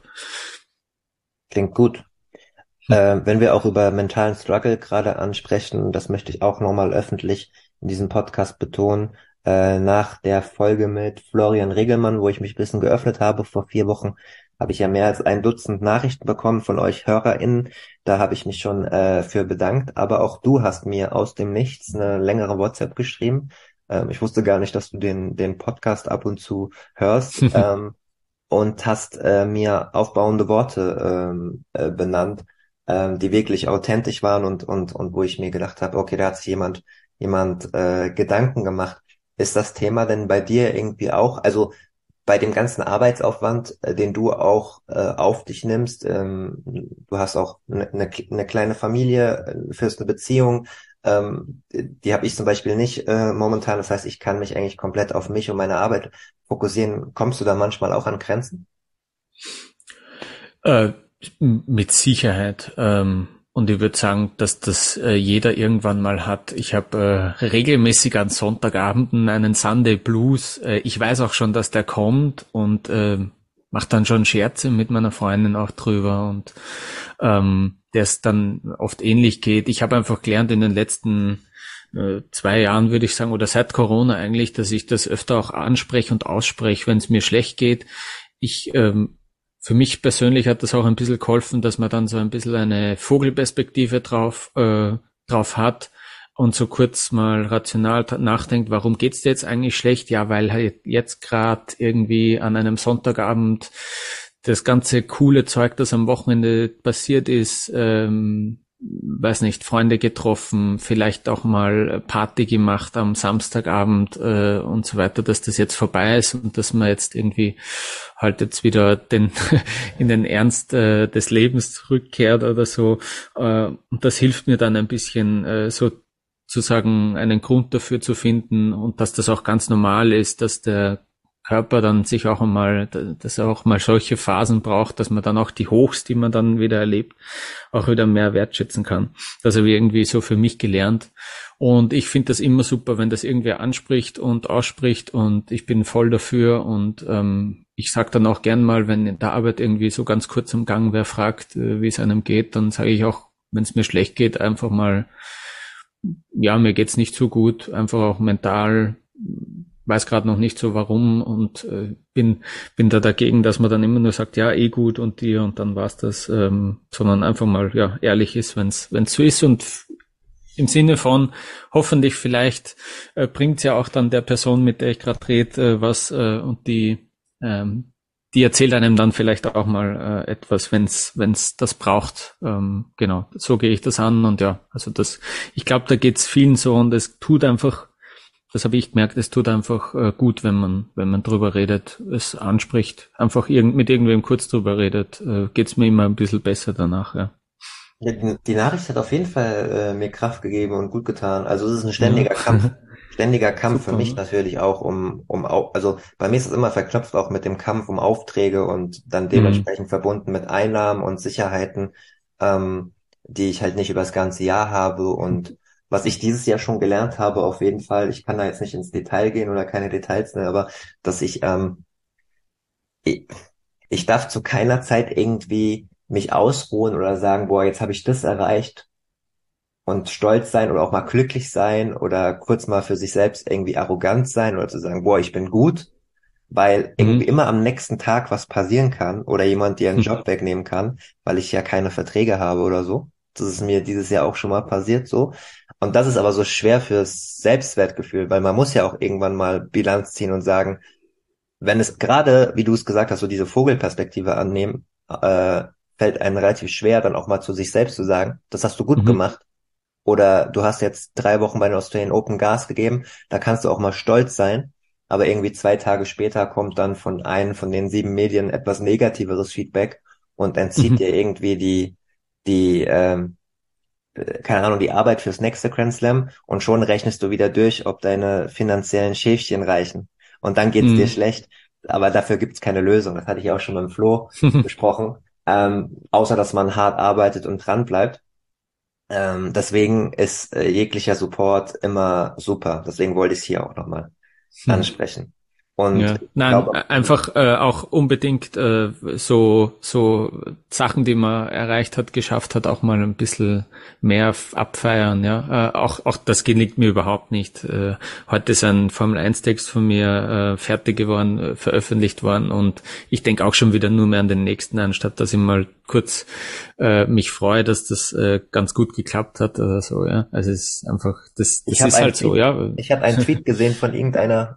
Klingt gut. Hm. Äh, wenn wir auch über mentalen Struggle gerade ansprechen, das möchte ich auch nochmal öffentlich in diesem Podcast betonen, äh, nach der Folge mit Florian Regelmann, wo ich mich ein bisschen geöffnet habe, vor vier Wochen, habe ich ja mehr als ein Dutzend Nachrichten bekommen von euch HörerInnen. Da habe ich mich schon äh, für bedankt. Aber auch du hast mir aus dem Nichts eine längere WhatsApp geschrieben. Ähm, ich wusste gar nicht, dass du den, den Podcast ab und zu hörst. ähm, und hast äh, mir aufbauende Worte ähm, äh, benannt, ähm, die wirklich authentisch waren und, und, und wo ich mir gedacht habe, okay, da hat sich jemand, jemand äh, Gedanken gemacht. Ist das Thema denn bei dir irgendwie auch, also bei dem ganzen Arbeitsaufwand, äh, den du auch äh, auf dich nimmst, ähm, du hast auch eine, eine, eine kleine Familie, äh, führst eine Beziehung, ähm, die habe ich zum Beispiel nicht äh, momentan, das heißt, ich kann mich eigentlich komplett auf mich und meine Arbeit fokussieren. Kommst du da manchmal auch an Grenzen? Äh, mit Sicherheit. Ähm Und ich würde sagen, dass das äh, jeder irgendwann mal hat. Ich habe äh, regelmäßig an Sonntagabenden einen Sunday Blues. Äh, ich weiß auch schon, dass der kommt und äh, mache dann schon Scherze mit meiner Freundin auch drüber und ähm, der es dann oft ähnlich geht. Ich habe einfach gelernt in den letzten äh, zwei Jahren, würde ich sagen, oder seit Corona eigentlich, dass ich das öfter auch anspreche und ausspreche, wenn es mir schlecht geht. Ich ähm, Für mich persönlich hat das auch ein bisschen geholfen, dass man dann so ein bisschen eine Vogelperspektive drauf, äh, drauf hat und so kurz mal rational nachdenkt, warum geht's dir jetzt eigentlich schlecht? Ja, weil halt jetzt gerade irgendwie an einem Sonntagabend das ganze coole Zeug, das am Wochenende passiert ist, ähm, weiß nicht, Freunde getroffen, vielleicht auch mal Party gemacht am Samstagabend äh, und so weiter, dass das jetzt vorbei ist und dass man jetzt irgendwie halt jetzt wieder den in den Ernst äh, des Lebens zurückkehrt oder so. Äh, und das hilft mir dann ein bisschen äh, so sozusagen einen Grund dafür zu finden und dass das auch ganz normal ist, dass der Körper dann sich auch einmal, dass er auch mal solche Phasen braucht, dass man dann auch die Hochs, die man dann wieder erlebt, auch wieder mehr wertschätzen kann. Das habe ich irgendwie so für mich gelernt. Und ich finde das immer super, wenn das irgendwer anspricht und ausspricht und ich bin voll dafür und ähm, ich sage dann auch gern mal, wenn in der Arbeit irgendwie so ganz kurz am Gang wer fragt, äh, wie es einem geht, dann sage ich auch, wenn es mir schlecht geht, einfach mal, ja, mir geht's nicht so gut, einfach auch mental, weiß gerade noch nicht so warum und äh, bin bin da dagegen, dass man dann immer nur sagt, ja, eh gut und dir und dann war's das, ähm, sondern einfach mal ja ehrlich ist, wenn's wenn's so ist und f- im Sinne von hoffentlich vielleicht äh, bringt's ja auch dann der Person, mit der ich gerade rede, äh, was äh, und die ähm, die erzählt einem dann vielleicht auch mal äh, etwas, wenn's wenn's das braucht. Ähm, genau, so gehe ich das an und ja, also das, ich glaube, da geht's vielen so und es tut einfach. Das habe ich gemerkt, es tut einfach äh, gut, wenn man wenn man drüber redet, es anspricht, einfach irgend, mit irgendwem kurz drüber redet, äh, geht's mir immer ein bisschen besser danach, ja. Ja, die, die Nachricht hat auf jeden Fall äh, mir Kraft gegeben und gut getan. Also es ist ein Ja. ständiger Kampf, ständiger Kampf für Super, mich ne? natürlich auch um um au- also bei mir ist es immer verknüpft auch mit dem Kampf um Aufträge und dann Mhm. dementsprechend verbunden mit Einnahmen und Sicherheiten, ähm, die ich halt nicht über das ganze Jahr habe und was ich dieses Jahr schon gelernt habe, auf jeden Fall, ich kann da jetzt nicht ins Detail gehen oder keine Details, ne, aber dass ich ähm, ich darf zu keiner Zeit irgendwie mich ausruhen oder sagen, boah, jetzt habe ich das erreicht und stolz sein oder auch mal glücklich sein oder kurz mal für sich selbst irgendwie arrogant sein oder zu sagen, boah, ich bin gut, weil irgendwie Mhm. immer am nächsten Tag was passieren kann oder jemand dir einen Hm. Job wegnehmen kann, weil ich ja keine Verträge habe oder so. Das ist mir dieses Jahr auch schon mal passiert so. Und das ist aber so schwer fürs Selbstwertgefühl, weil man muss ja auch irgendwann mal Bilanz ziehen und sagen, wenn es gerade, wie du es gesagt hast, so diese Vogelperspektive annehmen, äh, fällt einem relativ schwer, dann auch mal zu sich selbst zu sagen, das hast du gut Mhm. gemacht. Oder du hast jetzt drei Wochen bei den Australian Open Gas gegeben, da kannst du auch mal stolz sein. Aber irgendwie zwei Tage später kommt dann von einem von den sieben Medien etwas negativeres Feedback und entzieht Mhm. dir irgendwie die, die, ähm, äh, keine Ahnung, die Arbeit fürs nächste Grand Slam und schon rechnest du wieder durch, ob deine finanziellen Schäfchen reichen. Und dann geht's dir Mhm. schlecht, aber dafür gibt's keine Lösung. Das hatte ich auch schon mit dem Flo besprochen. Ähm, außer dass man hart arbeitet und dran bleibt. Ähm, deswegen ist äh, jeglicher Support immer super. Deswegen wollte ich es hier auch nochmal Mhm. ansprechen. Und Ja, ich nein, glaube, einfach äh, auch unbedingt äh, so so Sachen, die man erreicht hat, geschafft hat, auch mal ein bisschen mehr f- abfeiern. Ja, äh, auch auch das gelingt mir überhaupt nicht. Äh, heute ist ein Formel eins Text von mir äh, fertig geworden, äh, veröffentlicht worden und ich denke auch schon wieder nur mehr an den nächsten, anstatt dass ich mal kurz äh, mich freue, dass das äh, ganz gut geklappt hat oder so. Ja, also es ist einfach das ich das habe ist einen halt so. Tweet, Ja. ich habe einen Tweet gesehen von irgendeiner,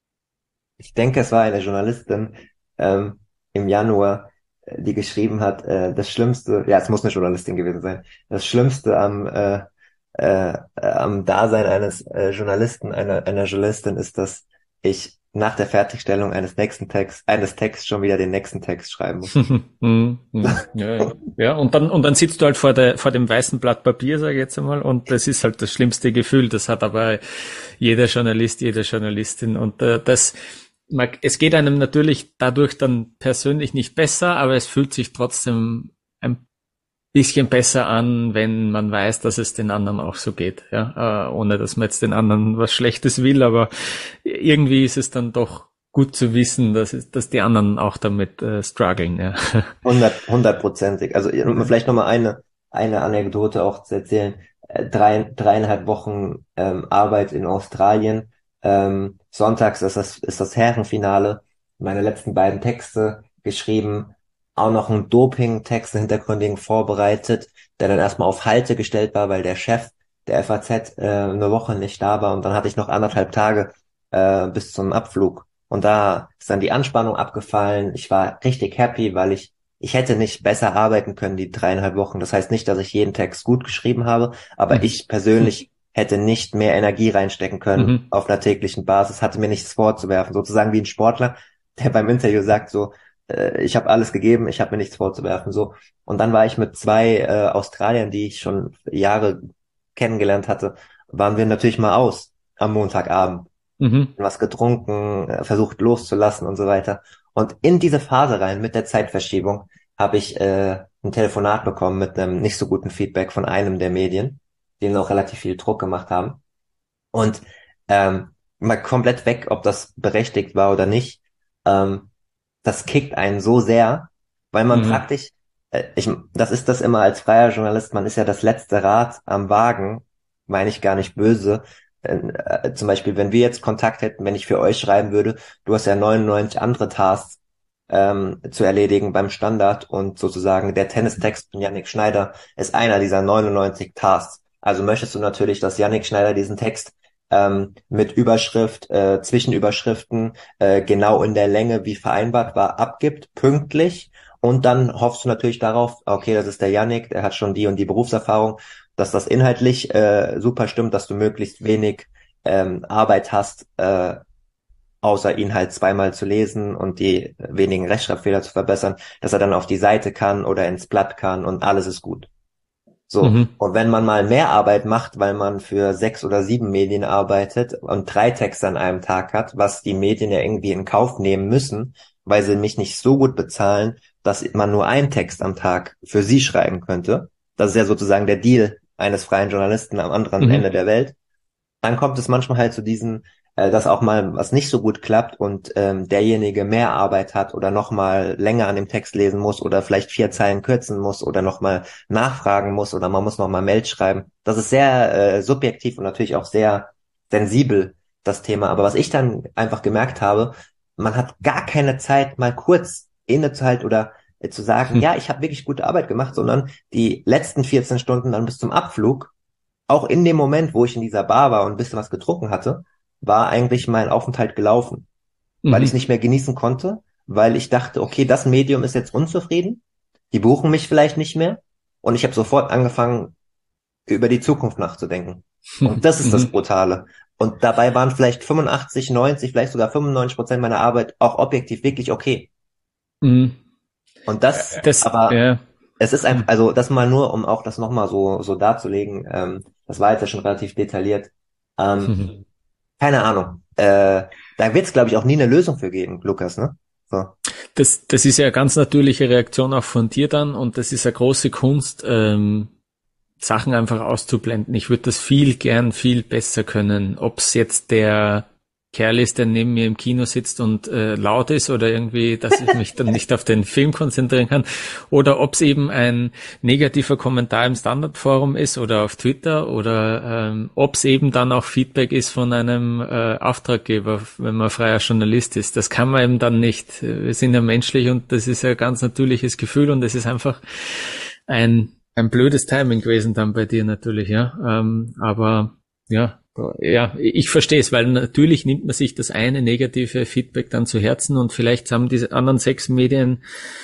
ich denke, es war eine Journalistin, ähm, im Januar, äh, die geschrieben hat, äh, das Schlimmste, ja, es muss eine Journalistin gewesen sein, das Schlimmste am, äh, äh, äh, am Dasein eines äh, Journalisten, einer, einer Journalistin ist, dass ich nach der Fertigstellung eines nächsten Texts, eines Texts schon wieder den nächsten Text schreiben muss. Mhm, mhm. Ja, ja. Ja, und dann, und dann sitzt du halt vor der, vor dem weißen Blatt Papier, sage ich jetzt einmal, und das ist halt das schlimmste Gefühl. Das hat aber jeder Journalist, jede Journalistin. Und äh, das, man, es geht einem natürlich dadurch dann persönlich nicht besser, aber es fühlt sich trotzdem ein bisschen besser an, wenn man weiß, dass es den anderen auch so geht. Ja, äh, ohne dass man jetzt den anderen was Schlechtes will, aber irgendwie ist es dann doch gut zu wissen, dass es, dass die anderen auch damit äh, strugglen. Ja. Hundert, hundertprozentig. Also um Ja. vielleicht nochmal eine, eine Anekdote auch zu erzählen. Äh, Drei, dreieinhalb Wochen ähm, Arbeit in Australien. Ähm, sonntags ist das, ist das Herrenfinale. Meine letzten beiden Texte geschrieben. Auch noch einen Doping-Text, einen hintergründigen vorbereitet, der dann erstmal auf Halte gestellt war, weil der Chef der F A Z äh, eine Woche nicht da war. Und dann hatte ich noch anderthalb Tage äh, bis zum Abflug. Und da ist dann die Anspannung abgefallen. Ich war richtig happy, weil ich ich hätte nicht besser arbeiten können die dreieinhalb Wochen. Das heißt nicht, dass ich jeden Text gut geschrieben habe, aber Mhm. ich persönlich hätte nicht mehr Energie reinstecken können Mhm. auf einer täglichen Basis, hatte mir nichts vorzuwerfen. Sozusagen wie ein Sportler, der beim Interview sagt so, äh, ich habe alles gegeben, ich habe mir nichts vorzuwerfen. So. Und dann war ich mit zwei äh, Australiern, die ich schon Jahre kennengelernt hatte, waren wir natürlich mal aus am Montagabend, Mhm. was getrunken, äh, versucht loszulassen und so weiter. Und in diese Phase rein mit der Zeitverschiebung habe ich äh, ein Telefonat bekommen mit einem nicht so guten Feedback von einem der Medien, die noch relativ viel Druck gemacht haben. Und ähm, mal komplett weg, ob das berechtigt war oder nicht. Ähm, das kickt einen so sehr, weil man Mhm. praktisch, äh, ich, das ist das immer als freier Journalist, man ist ja das letzte Rad am Wagen, meine ich gar nicht böse. Äh, äh, zum Beispiel, wenn wir jetzt Kontakt hätten, wenn ich für euch schreiben würde, du hast ja neunundneunzig andere Tasks ähm, zu erledigen beim Standard und sozusagen der Tennistext von Yannick Schneider ist einer dieser neunundneunzig Tasks. Also möchtest du natürlich, dass Yannick Schneider diesen Text ähm, mit Überschrift, äh, Zwischenüberschriften, äh, genau in der Länge, wie vereinbart war, abgibt, pünktlich. Und dann hoffst du natürlich darauf, okay, das ist der Yannick, der hat schon die und die Berufserfahrung, dass das inhaltlich äh, super stimmt, dass du möglichst wenig ähm, Arbeit hast, äh, außer ihn halt zweimal zu lesen und die wenigen Rechtschreibfehler zu verbessern, dass er dann auf die Seite kann oder ins Blatt kann und alles ist gut. So, Mhm. und wenn man mal mehr Arbeit macht, weil man für sechs oder sieben Medien arbeitet und drei Texte an einem Tag hat, was die Medien ja irgendwie in Kauf nehmen müssen, weil sie mich nicht so gut bezahlen, dass man nur einen Text am Tag für sie schreiben könnte. Das ist ja sozusagen der Deal eines freien Journalisten am anderen Ende Mhm. der Welt. Dann kommt es manchmal halt zu diesen äh, dass auch mal was nicht so gut klappt und ähm, derjenige mehr Arbeit hat oder noch mal länger an dem Text lesen muss oder vielleicht vier Zeilen kürzen muss oder noch mal nachfragen muss oder man muss noch mal Mail schreiben. Das ist sehr äh, subjektiv und natürlich auch sehr sensibel, das Thema. Aber was ich dann einfach gemerkt habe, man hat gar keine Zeit, mal kurz innezuhalten oder äh, zu sagen, Hm. ja, ich habe wirklich gute Arbeit gemacht, sondern die letzten vierzehn Stunden dann bis zum Abflug, auch in dem Moment, wo ich in dieser Bar war und ein bisschen was getrunken hatte, war eigentlich mein Aufenthalt gelaufen, weil ich es Mhm. nicht mehr genießen konnte, weil ich dachte, okay, das Medium ist jetzt unzufrieden, die buchen mich vielleicht nicht mehr und ich habe sofort angefangen, über die Zukunft nachzudenken. Und das ist das Mhm. Brutale. Und dabei waren vielleicht fünfundachtzig, neunzig, vielleicht sogar fünfundneunzig Prozent meiner Arbeit auch objektiv wirklich okay. Mhm. Und das, Das, aber ja. es ist einfach, Mhm. also das mal nur, um auch das nochmal so, so darzulegen, ähm, das war jetzt ja schon relativ detailliert. Ähm, Mhm. keine Ahnung. Äh, da wird es, glaube ich, auch nie eine Lösung für geben, Lukas, ne? So. Das, das ist ja eine ganz natürliche Reaktion auch von dir dann und das ist eine große Kunst, ähm, Sachen einfach auszublenden. Ich würde das viel gern viel besser können. Ob es jetzt der Kerl ist, der neben mir im Kino sitzt und äh, laut ist oder irgendwie, dass ich mich dann nicht auf den Film konzentrieren kann, oder ob es eben ein negativer Kommentar im Standardforum ist oder auf Twitter oder ähm, ob es eben dann auch Feedback ist von einem äh, Auftraggeber, wenn man freier Journalist ist. Das kann man eben dann nicht. Wir sind ja menschlich und das ist ja ein ganz natürliches Gefühl und es ist einfach ein ein blödes Timing gewesen dann bei dir natürlich, ja. Ähm, aber ja, ja, ich verstehe es, weil natürlich nimmt man sich das eine negative Feedback dann zu Herzen und vielleicht haben diese anderen sechs Medien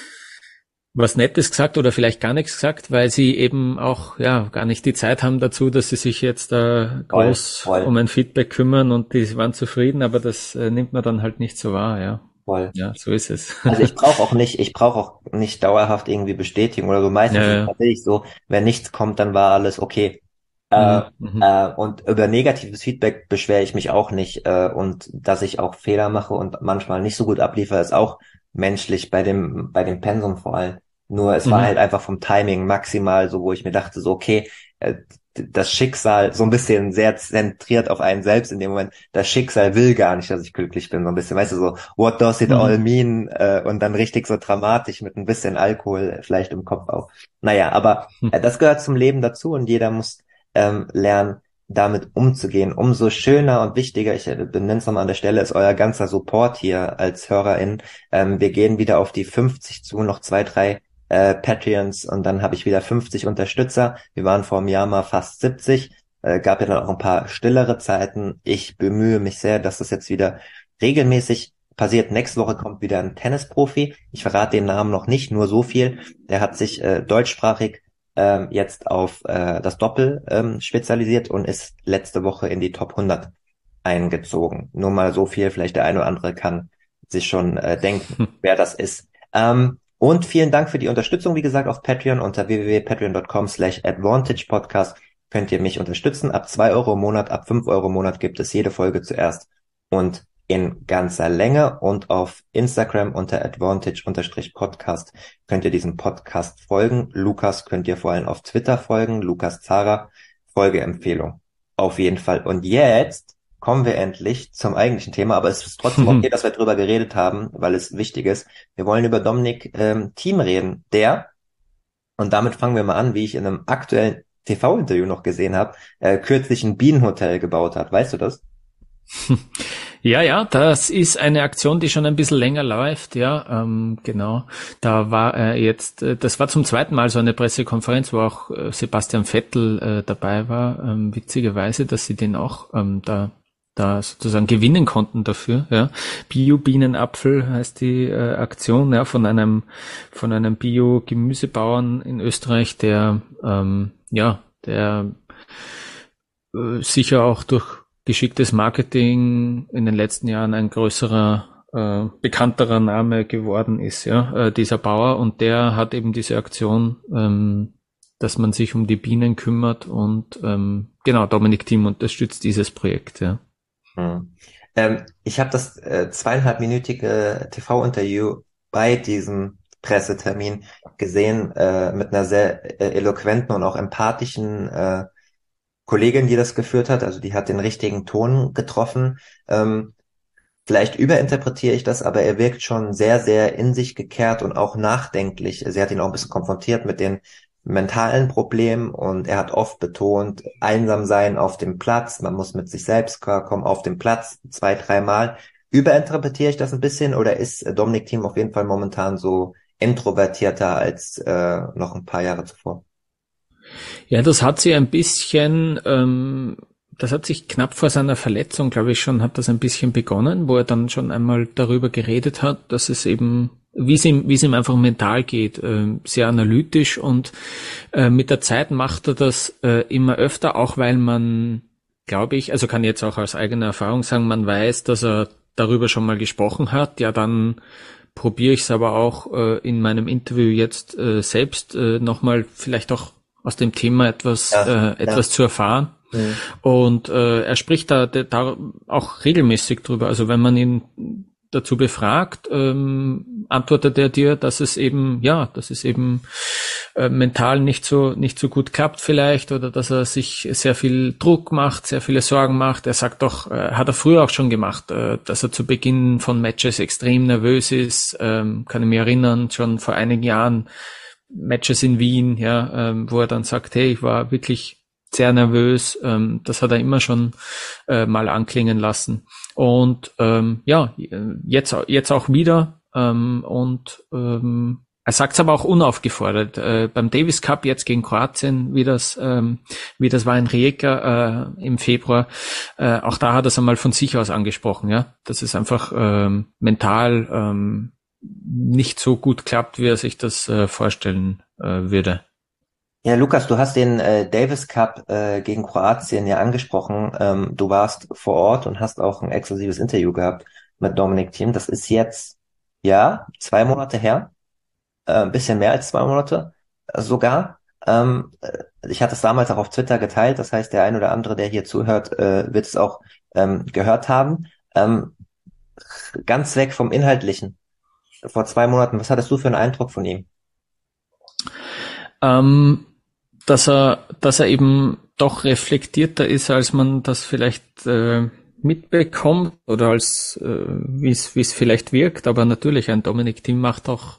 was Nettes gesagt oder vielleicht gar nichts gesagt, weil sie eben auch ja gar nicht die Zeit haben dazu, dass sie sich jetzt da Voll, groß voll, um ein Feedback kümmern und die waren zufrieden, aber das äh, nimmt man dann halt nicht so wahr, ja. voll. Ja, so ist es. Also ich brauche auch nicht, ich brauche auch nicht dauerhaft irgendwie Bestätigung oder so. Ja, Meistens ist es ja. tatsächlich so, wenn nichts kommt, dann war alles okay. Äh, Mhm, mhm, äh, und über negatives Feedback beschwere ich mich auch nicht. Äh, und dass ich auch Fehler mache und manchmal nicht so gut abliefere, ist auch menschlich bei dem, bei dem Pensum vor allem. Nur es war mhm, halt einfach vom Timing maximal so, wo ich mir dachte, so, okay, äh, das Schicksal so ein bisschen sehr zentriert auf einen selbst in dem Moment. Das Schicksal will gar nicht, dass ich glücklich bin, so ein bisschen, weißt du, so, what does it all mhm. mean? Äh, und dann richtig so dramatisch mit ein bisschen Alkohol vielleicht im Kopf auch. Naja, aber äh, das gehört zum Leben dazu und jeder muss ähm, lernen, damit umzugehen. Umso schöner und wichtiger, ich äh, benenne es nochmal an der Stelle, ist euer ganzer Support hier als HörerInnen. Ähm, wir gehen wieder auf die fünfzig zu, noch zwei, drei äh, Patreons und dann habe ich wieder fünfzig Unterstützer. Wir waren vor einem Jahr mal fast siebzig. Äh, gab ja dann auch ein paar stillere Zeiten. Ich bemühe mich sehr, dass das jetzt wieder regelmäßig passiert. Nächste Woche kommt wieder ein Tennisprofi. Ich verrate den Namen noch nicht, nur so viel. Der hat sich äh, deutschsprachig ähm, jetzt auf äh, das Doppel ähm, spezialisiert und ist letzte Woche in die Top hundert eingezogen. Nur mal so viel, vielleicht der eine oder andere kann sich schon äh, denken, wer das ist. Ähm, und vielen Dank für die Unterstützung, wie gesagt, auf Patreon unter w w w punkt patreon punkt com slash advantage podcast könnt ihr mich unterstützen. Ab zwei Euro im Monat, ab fünf Euro im Monat gibt es jede Folge zuerst und in ganzer Länge und auf Instagram unter advantage-podcast könnt ihr diesem Podcast folgen. Lukas könnt ihr vor allem auf Twitter folgen. Lukas Zara, Folgeempfehlung. Auf jeden Fall. Und jetzt kommen wir endlich zum eigentlichen Thema, aber es ist trotzdem okay, dass wir drüber geredet haben, weil es wichtig ist. Wir wollen über Dominik ähm, Thiem reden, der, und damit fangen wir mal an, wie ich in einem aktuellen T V-Interview noch gesehen habe, äh, kürzlich ein Bienenhotel gebaut hat. Weißt du das? Ja, ja, das ist eine Aktion, die schon ein bisschen länger läuft, ja, ähm, genau. Da war er jetzt, äh, das war zum zweiten Mal so eine Pressekonferenz, wo auch äh, Sebastian Vettel äh, dabei war, ähm, witzigerweise, dass sie den auch ähm, da da sozusagen gewinnen konnten dafür, ja. Bio-Bienenapfel heißt die äh, Aktion, ja, von einem von einem Bio-Gemüsebauern in Österreich, der ähm, ja, der äh, sicher auch durch geschicktes Marketing in den letzten Jahren ein größerer, äh, bekannterer Name geworden ist, ja, äh, dieser Bauer. Und der hat eben diese Aktion, ähm, dass man sich um die Bienen kümmert und ähm, genau, Dominik Thiem unterstützt dieses Projekt, ja. Hm. Ähm, ich habe das äh, zweieinhalbminütige T V-Interview bei diesem Pressetermin gesehen, äh, mit einer sehr äh, eloquenten und auch empathischen äh, Kollegin, die das geführt hat, also die hat den richtigen Ton getroffen. Ähm, vielleicht überinterpretiere ich das, aber er wirkt schon sehr, sehr in sich gekehrt und auch nachdenklich. Sie hat ihn auch ein bisschen konfrontiert mit den mentalen Problemen und er hat oft betont, einsam sein auf dem Platz, man muss mit sich selbst klarkommen auf dem Platz, zwei, dreimal. Überinterpretiere ich das ein bisschen oder ist Dominic Thiem auf jeden Fall momentan so introvertierter als äh, noch ein paar Jahre zuvor? Ja, das hat sie ein bisschen, ähm, das hat sich knapp vor seiner Verletzung, glaube ich schon, hat das ein bisschen begonnen, wo er dann schon einmal darüber geredet hat, dass es eben, wie es ihm, wie es ihm einfach mental geht, äh, sehr analytisch und äh, mit der Zeit macht er das äh, immer öfter, auch weil man, glaube ich, also kann jetzt auch aus eigener Erfahrung sagen, man weiß, dass er darüber schon mal gesprochen hat, ja dann probiere ich es aber auch äh, in meinem Interview jetzt äh, selbst äh, nochmal vielleicht auch aus dem Thema etwas ja, äh, etwas ja. zu erfahren. Mhm. Und äh, er spricht da, da auch regelmäßig drüber. Also wenn man ihn dazu befragt, ähm, antwortet er dir, dass es eben, ja, dass es eben äh, mental nicht so nicht so gut klappt vielleicht oder dass er sich sehr viel Druck macht, sehr viele Sorgen macht. Er sagt doch, äh, hat er früher auch schon gemacht, äh, dass er zu Beginn von Matches extrem nervös ist. Ähm, kann ich mich erinnern, schon vor einigen Jahren Matches in Wien, ja, ähm, wo er dann sagt, hey, ich war wirklich sehr nervös. Ähm, das hat er immer schon äh, mal anklingen lassen. Und ähm, ja, jetzt jetzt auch wieder. Ähm, und ähm, er sagt es aber auch unaufgefordert. Äh, beim Davis Cup jetzt gegen Kroatien, wie das ähm, wie das war in Rijeka äh, im Februar, äh, auch da hat er es einmal von sich aus angesprochen, ja, dass es einfach ähm, mental ähm, nicht so gut klappt, wie er sich das äh, vorstellen äh, würde. Ja, Lukas, du hast den äh, Davis Cup äh, gegen Kroatien ja angesprochen. Ähm, du warst vor Ort und hast auch ein exklusives Interview gehabt mit Dominic Thiem. Das ist jetzt, ja, zwei Monate her. Äh, ein bisschen mehr als zwei Monate äh, sogar. Ähm, äh, ich hatte es damals auch auf Twitter geteilt. Das heißt, der ein oder andere, der hier zuhört, äh, wird es auch ähm, gehört haben. Ähm, ganz weg vom Inhaltlichen. Vor zwei Monaten, was hattest du für einen Eindruck von ihm? Ähm, dass er, dass er eben doch reflektierter ist, als man das vielleicht äh, mitbekommt oder als äh, wie es wie es vielleicht wirkt. Aber natürlich, ein Dominic Thiem macht auch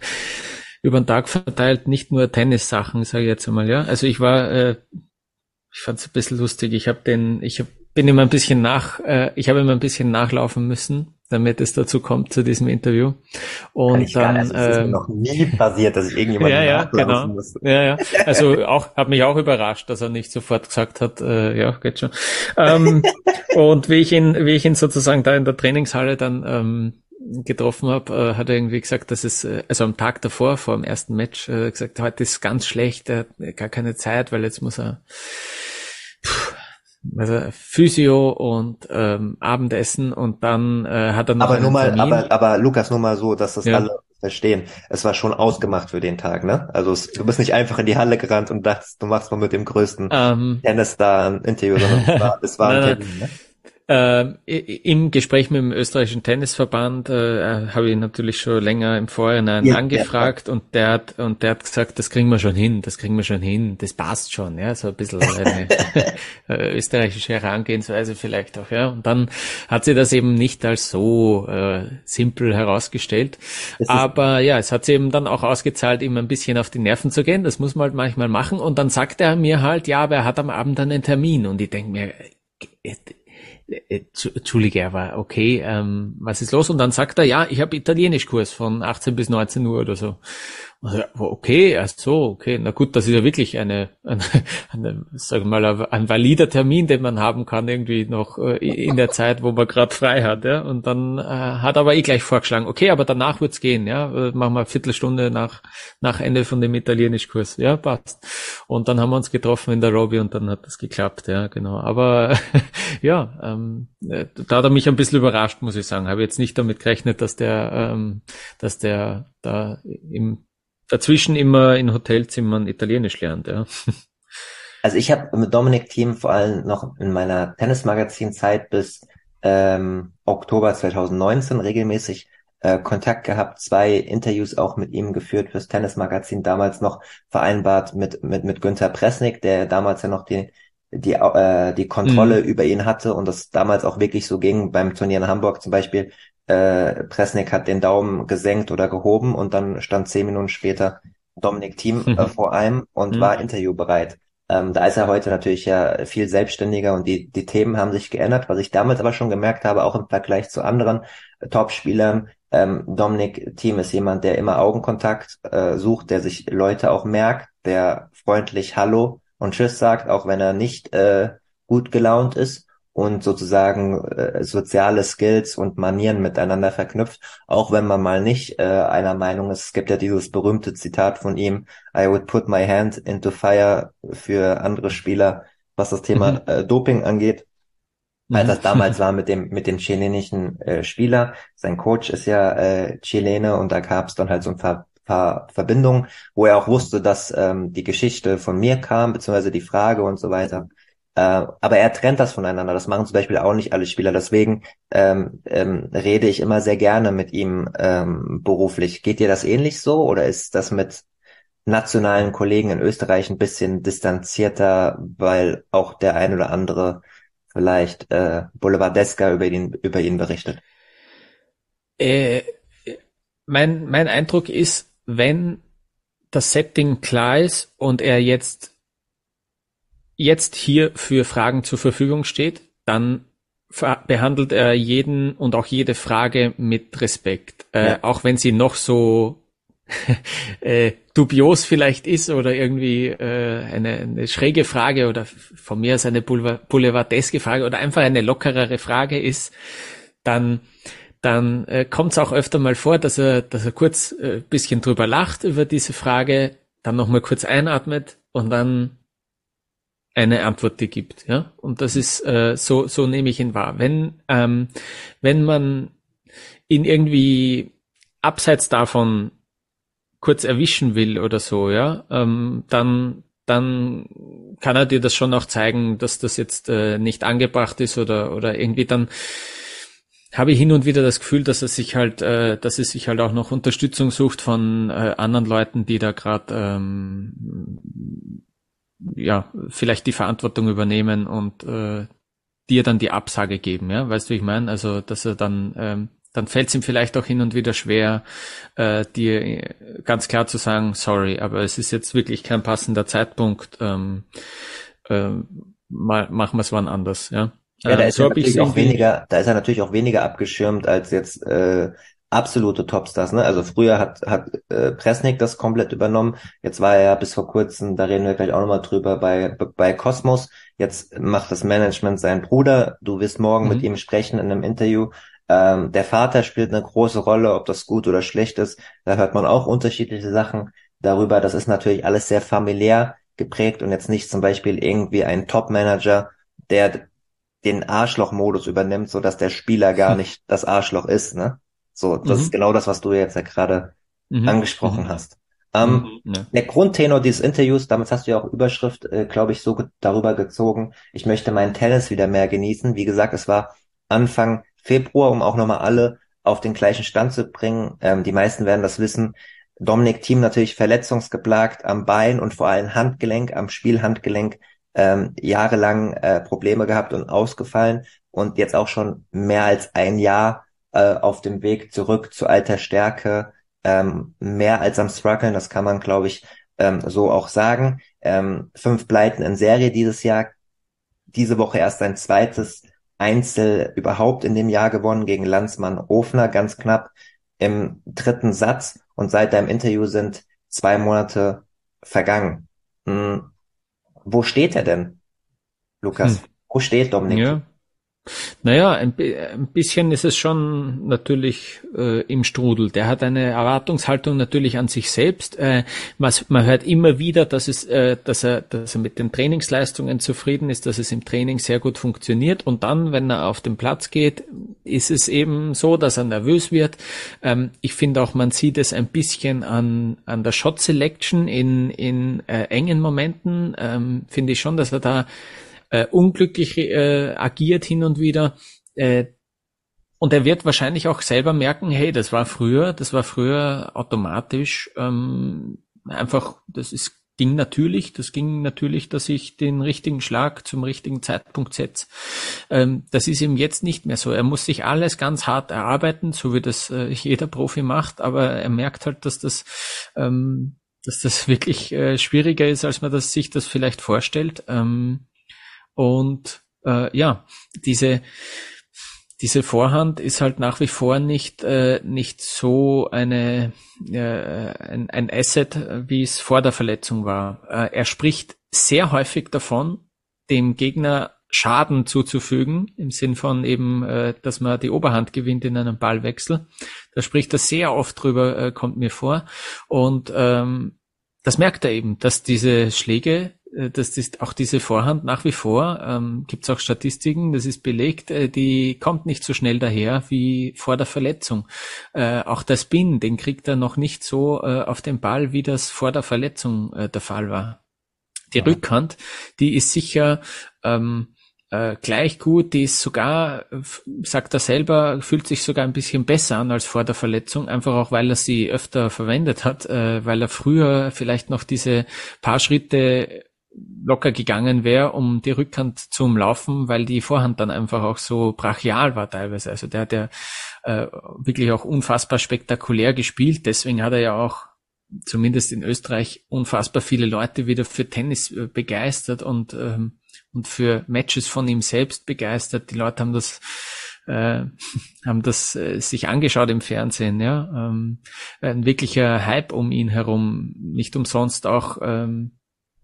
über den Tag verteilt nicht nur Tennissachen, sage ich jetzt einmal. Ja, also ich war, äh, ich fand es ein bisschen lustig. Ich habe den, ich hab, bin immer ein bisschen nach, äh, ich habe immer ein bisschen nachlaufen müssen, damit es dazu kommt zu diesem Interview. Und ich dann, also, es ist mir noch nie passiert, dass ich irgendjemand ja, ja, nachlaufen genau. muss. Ja, ja. Also auch, hat mich auch überrascht, dass er nicht sofort gesagt hat, äh, ja, geht schon. Ähm, und wie ich ihn, wie ich ihn sozusagen da in der Trainingshalle dann ähm, getroffen habe, äh, hat er irgendwie gesagt, dass es, äh, also am Tag davor, vor dem ersten Match, äh, gesagt, heute ist ganz schlecht, er hat gar keine Zeit, weil jetzt muss er pff, also Physio und ähm, Abendessen und dann äh, hat er noch aber einen nur mal, Termin. aber, aber Lukas, nur mal so, dass das Ja. alle verstehen. Es war schon ausgemacht für den Tag, ne? Also es, du bist nicht einfach in die Halle gerannt und dachtest, du machst mal mit dem größten Ähm, Tennis-Star ein Interview, sondern es war, es war ein nein, Termin, ne? Äh, im Gespräch mit dem österreichischen Tennisverband äh, habe ich natürlich schon länger im Vorhinein Ja, angefragt ja. und der hat und der hat gesagt, das kriegen wir schon hin, das kriegen wir schon hin, das passt schon, ja, so ein bisschen eine österreichische Herangehensweise vielleicht auch, ja. Und dann hat sie das eben nicht als so äh, simpel herausgestellt, aber ja, es hat sie eben dann auch ausgezahlt, ihm ein bisschen auf die Nerven zu gehen, das muss man halt manchmal machen und dann sagt er mir halt, ja, aber er hat am Abend dann einen Termin und ich denke mir, äh, Entschuldige, aber okay, ähm, was ist los? Und dann sagt er, ja, ich habe Italienischkurs von achtzehn bis neunzehn Uhr oder so. Also, okay, ach so, okay, na gut, das ist ja wirklich eine, eine, eine sagen wir mal, ein valider Termin, den man haben kann irgendwie noch äh, in der Zeit, wo man gerade frei hat, ja. Und dann äh, hat aber eh gleich vorgeschlagen, okay, aber danach wird's gehen, ja, äh, machen wir eine Viertelstunde nach nach Ende von dem Italienischkurs, ja, passt. Und dann haben wir uns getroffen in der Lobby und dann hat das geklappt, ja, genau. Aber ja, ähm, da hat er mich ein bisschen überrascht, muss ich sagen. Habe jetzt nicht damit gerechnet, dass der, ähm, dass der da im dazwischen immer in Hotelzimmern Italienisch lernt, ja. Also ich habe mit Dominic Thiem vor allem noch in meiner Tennismagazin-Zeit bis ähm, Oktober zwanzig neunzehn regelmäßig äh, Kontakt gehabt, zwei Interviews auch mit ihm geführt fürs Tennismagazin, damals noch vereinbart mit mit mit Günther Pressnick, der damals ja noch die die, äh, die Kontrolle Mhm. über ihn hatte und das damals auch wirklich so ging. Beim Turnier in Hamburg zum Beispiel, äh, Presnik hat den Daumen gesenkt oder gehoben und dann stand zehn Minuten später Dominic Thiem äh, vor einem und Mhm. war interviewbereit. Ähm, da ist er heute natürlich ja viel selbstständiger und die, die Themen haben sich geändert, was ich damals aber schon gemerkt habe, auch im Vergleich zu anderen äh, Top-Spielern. Ähm, Dominic Thiem ist jemand, der immer Augenkontakt äh, sucht, der sich Leute auch merkt, der freundlich Hallo und Tschüss sagt, auch wenn er nicht äh, gut gelaunt ist und sozusagen äh, soziale Skills und Manieren miteinander verknüpft, auch wenn man mal nicht äh, einer Meinung ist. Es gibt ja dieses berühmte Zitat von ihm, I would put my hand into fire für andere Spieler, was das Thema Mhm. äh, Doping angeht, als Mhm. das damals war mit dem mit dem chilenischen äh, Spieler. Sein Coach ist ja äh, Chilene und da gab es dann halt so ein paar, paar Verbindungen, wo er auch wusste, dass ähm, die Geschichte von mir kam, beziehungsweise die Frage und so weiter. Äh, aber er trennt das voneinander. Das machen zum Beispiel auch nicht alle Spieler. Deswegen ähm, ähm, rede ich immer sehr gerne mit ihm ähm, beruflich. Geht dir das ähnlich so oder ist das mit nationalen Kollegen in Österreich ein bisschen distanzierter, weil auch der ein oder andere vielleicht äh, boulevardesker über ihn, über ihn berichtet? Äh, mein, mein Eindruck ist, wenn das Setting klar ist und er jetzt, jetzt hier für Fragen zur Verfügung steht, dann ver- behandelt er jeden und auch jede Frage mit Respekt. Äh, Ja, auch wenn sie noch so äh, dubios vielleicht ist oder irgendwie äh, eine, eine schräge Frage oder von mir aus eine Boulevard, boulevardeske Frage oder einfach eine lockerere Frage ist, dann dann äh, kommt es auch öfter mal vor, dass er, dass er kurz äh, bisschen drüber lacht über diese Frage, dann nochmal kurz einatmet und dann eine Antwort die gibt, ja. Und das ist äh, so, so nehme ich ihn wahr. Wenn, ähm, wenn man ihn irgendwie abseits davon kurz erwischen will oder so, ja, ähm, dann, dann kann er dir das schon auch zeigen, dass das jetzt äh, nicht angebracht ist oder, oder irgendwie dann habe ich hin und wieder das Gefühl, dass er sich halt, äh, dass er sich halt auch noch Unterstützung sucht von äh, anderen Leuten, die da gerade ähm, ja vielleicht die Verantwortung übernehmen und äh, dir dann die Absage geben, ja, weißt du, wie ich meine? Also, dass er dann, ähm, dann fällt es ihm vielleicht auch hin und wieder schwer, äh, dir ganz klar zu sagen, sorry, aber es ist jetzt wirklich kein passender Zeitpunkt, ähm, ähm, mal machen wir es wann anders, ja. ja, da Ähm, ist er so habe ich es natürlich auch irgendwie. weniger, da ist er natürlich auch weniger abgeschirmt als jetzt äh, absolute Topstars, ne? Also früher hat hat äh, Presnik das komplett übernommen. Jetzt war er ja bis vor kurzem, da reden wir gleich auch nochmal drüber, bei bei Cosmos. Jetzt macht das Management sein Bruder. Du wirst morgen mit Mhm. ihm sprechen in einem Interview. Ähm, der Vater spielt eine große Rolle, ob das gut oder schlecht ist. Da hört man auch unterschiedliche Sachen darüber. Das ist natürlich alles sehr familiär geprägt und jetzt nicht zum Beispiel irgendwie ein Top-Manager, der den Arschloch-Modus übernimmt, so dass der Spieler gar nicht das Arschloch ist, ne? So, das ist Mhm. genau das, was du jetzt ja gerade Mhm. angesprochen Mhm. hast. Mhm. Ähm, Ja. der Grundtenor dieses Interviews, damit hast du ja auch Überschrift, äh, glaube ich, so ge darüber gezogen. Ich möchte meinen Tennis wieder mehr genießen. Wie gesagt, es war Anfang Februar, um auch nochmal alle auf den gleichen Stand zu bringen. Ähm, die meisten werden das wissen. Dominic Thiem natürlich verletzungsgeplagt am Bein und vor allem Handgelenk, am Spielhandgelenk, ähm, jahrelang äh, Probleme gehabt und ausgefallen und jetzt auch schon mehr als ein Jahr äh, auf dem Weg zurück zu alter Stärke, ähm, mehr als am Struggeln, das kann man, glaube ich, ähm, so auch sagen. Ähm, fünf Pleiten in Serie dieses Jahr, diese Woche erst sein zweites Einzel überhaupt in dem Jahr gewonnen gegen Landsmann Ofner, ganz knapp im dritten Satz und seit deinem Interview sind zwei Monate vergangen. Hm, wo steht er denn, Hm. Lukas? Wo steht Dominik Thiem? Ja. Naja, ein, bi- ein bisschen ist es schon natürlich äh, im Strudel. Der hat eine Erwartungshaltung natürlich an sich selbst. Äh, was, man hört immer wieder, dass, es, äh, dass, er, dass er mit den Trainingsleistungen zufrieden ist, dass es im Training sehr gut funktioniert. Und dann, wenn er auf den Platz geht, ist es eben so, dass er nervös wird. Ähm, ich finde auch, man sieht es ein bisschen an, an der Shot Selection in, in äh, engen Momenten. Ähm, finde ich schon, dass er da äh, unglücklich äh, agiert hin und wieder. Äh, und er wird wahrscheinlich auch selber merken, hey, das war früher, das war früher automatisch ähm, einfach, das ist ging natürlich, das ging natürlich, dass ich den richtigen Schlag zum richtigen Zeitpunkt setze. Ähm, das ist ihm jetzt nicht mehr so. Er muss sich alles ganz hart erarbeiten, so wie das äh, jeder Profi macht, aber er merkt halt, dass das ähm, dass das wirklich äh, schwieriger ist, als man das, sich das vielleicht vorstellt. Ähm, und äh, ja, diese diese Vorhand ist halt nach wie vor nicht äh, nicht so eine äh, ein, ein Asset, wie es vor der Verletzung war. Äh, er spricht sehr häufig davon, dem Gegner Schaden zuzufügen, im Sinn von eben, äh, dass man die Oberhand gewinnt in einem Ballwechsel. Da spricht er sehr oft drüber, äh, kommt mir vor. Und ähm, das merkt er eben, dass diese Schläge, äh, dass das, auch diese Vorhand nach wie vor, ähm, gibt es auch Statistiken, das ist belegt, äh, die kommt nicht so schnell daher wie vor der Verletzung. Äh, auch der Spin, den kriegt er noch nicht so äh, auf den Ball, wie das vor der Verletzung äh, der Fall war. Die ja. Rückhand, die ist sicher ähm, Äh, gleich gut, die ist sogar, sagt er selber, fühlt sich sogar ein bisschen besser an als vor der Verletzung, einfach auch, weil er sie öfter verwendet hat, äh, weil er früher vielleicht noch diese paar Schritte locker gegangen wäre, um die Rückhand zu umlaufen, weil die Vorhand dann einfach auch so brachial war teilweise. Also der hat ja äh, wirklich auch unfassbar spektakulär gespielt, deswegen hat er ja auch zumindest in Österreich unfassbar viele Leute wieder für Tennis äh, begeistert und ähm, und für Matches von ihm selbst begeistert. Die Leute haben das äh, haben das äh, sich angeschaut im Fernsehen, ja. Ähm, ein wirklicher Hype um ihn herum. Nicht umsonst auch ähm,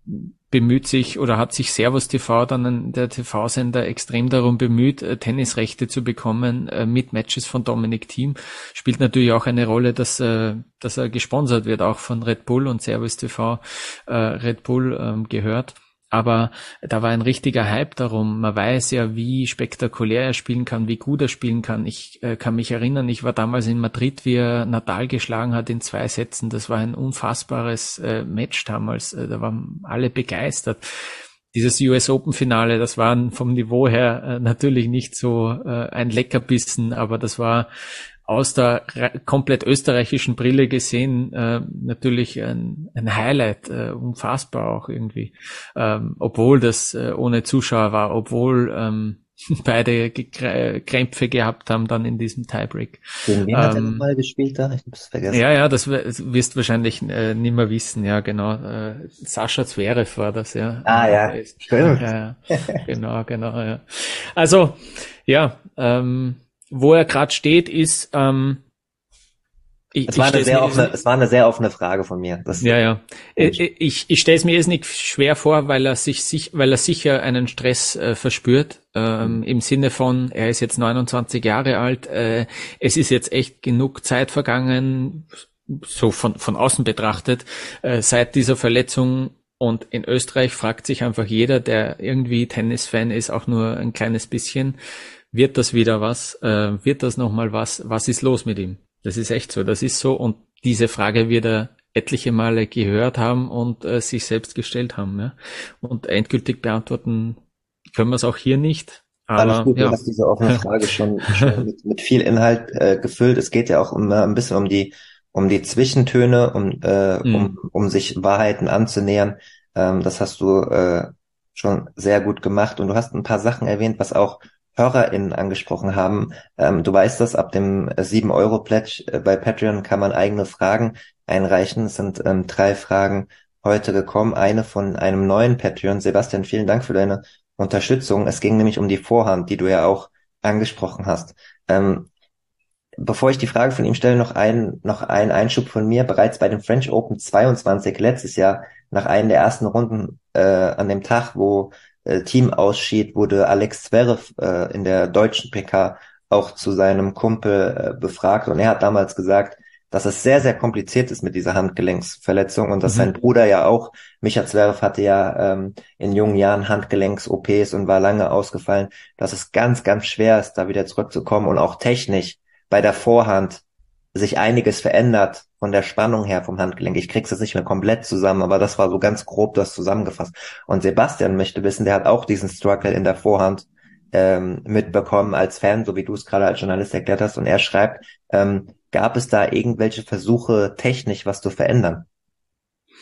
bemüht sich oder hat sich Servus T V dann der T V-Sender extrem darum bemüht, äh, Tennisrechte zu bekommen äh, mit Matches von Dominic Thiem. Spielt natürlich auch eine Rolle, dass, äh, dass er gesponsert wird, auch von Red Bull und Servus T V äh, Red Bull ähm, gehört. Aber da war ein richtiger Hype darum. Man weiß ja, wie spektakulär er spielen kann, wie gut er spielen kann. Ich äh, kann mich erinnern, ich war damals in Madrid, wie er Nadal geschlagen hat in zwei Sätzen. Das war ein unfassbares äh, Match damals. Äh, da waren alle begeistert. Dieses U S Open Finale, das war vom Niveau her äh, natürlich nicht so äh, ein Leckerbissen, aber das war aus der komplett österreichischen Brille gesehen äh, natürlich ein, ein Highlight, äh, unfassbar auch irgendwie, ähm, obwohl das äh, ohne Zuschauer war, obwohl ähm, beide Ge- Krämpfe gehabt haben dann in diesem Tiebreak. Gegen wen ähm, hat er nochmal gespielt da? Ich hab's vergessen. Ja, ja, das wirst du wahrscheinlich äh, nicht mehr wissen, ja genau. Äh, Sascha Zverev war das, ja. Ah ja, äh, stimmt. Ja, genau, genau, ja. Also, ja, ähm, wo er gerade steht, ist, ähm, ich, es, war ich eine sehr offene, mir, es war eine sehr offene Frage von mir. Das ja, ja. Ich, ich, ich stelle es mir jetzt nicht schwer vor, weil er sich, sich weil er sicher einen Stress äh, verspürt, ähm, im Sinne von, er ist jetzt neunundzwanzig Jahre alt, äh, es ist jetzt echt genug Zeit vergangen, so von, von außen betrachtet, äh, seit dieser Verletzung. Und in Österreich fragt sich einfach jeder, der irgendwie Tennisfan ist, auch nur ein kleines bisschen, wird das wieder was? Äh, wird das nochmal was? Was ist los mit ihm? Das ist echt so, das ist so. Und diese Frage wird er etliche Male gehört haben und äh, sich selbst gestellt haben. Ja? Und endgültig beantworten können wir es auch hier nicht. Aber alles gut, ja. Du hast diese offene Frage schon, schon mit, mit viel Inhalt äh, gefüllt. Es geht ja auch um, ein bisschen um die um die Zwischentöne, um äh, mhm. um, um sich Wahrheiten anzunähern. Ähm, das hast du äh, schon sehr gut gemacht. Und du hast ein paar Sachen erwähnt, was auch HörerInnen angesprochen haben. Ähm, du weißt das, ab dem sieben Euro Pledge äh, bei Patreon kann man eigene Fragen einreichen. Es sind ähm, drei Fragen heute gekommen. Eine von einem neuen Patreon. Sebastian, vielen Dank für deine Unterstützung. Es ging nämlich um die Vorhand, die du ja auch angesprochen hast. Ähm, bevor ich die Frage von ihm stelle, noch ein, noch ein Einschub von mir. Bereits bei dem French Open zweiundzwanzig letztes Jahr, nach einer der ersten Runden äh, an dem Tag, wo Team ausschied, wurde Alex Zverev äh, in der deutschen P K auch zu seinem Kumpel äh, befragt und er hat damals gesagt, dass es sehr, sehr kompliziert ist mit dieser Handgelenksverletzung und dass mhm. sein Bruder ja auch, Micha Zverev hatte ja ähm, in jungen Jahren Handgelenks-O Ps und war lange ausgefallen, dass es ganz, ganz schwer ist, da wieder zurückzukommen und auch technisch bei der Vorhand sich einiges verändert von der Spannung her vom Handgelenk. Ich krieg's jetzt nicht mehr komplett zusammen, aber das war so ganz grob das zusammengefasst. Und Sebastian möchte wissen, der hat auch diesen Struggle in der Vorhand ähm, mitbekommen als Fan, so wie du es gerade als Journalist erklärt hast. Und er schreibt, ähm, gab es da irgendwelche Versuche technisch was zu verändern?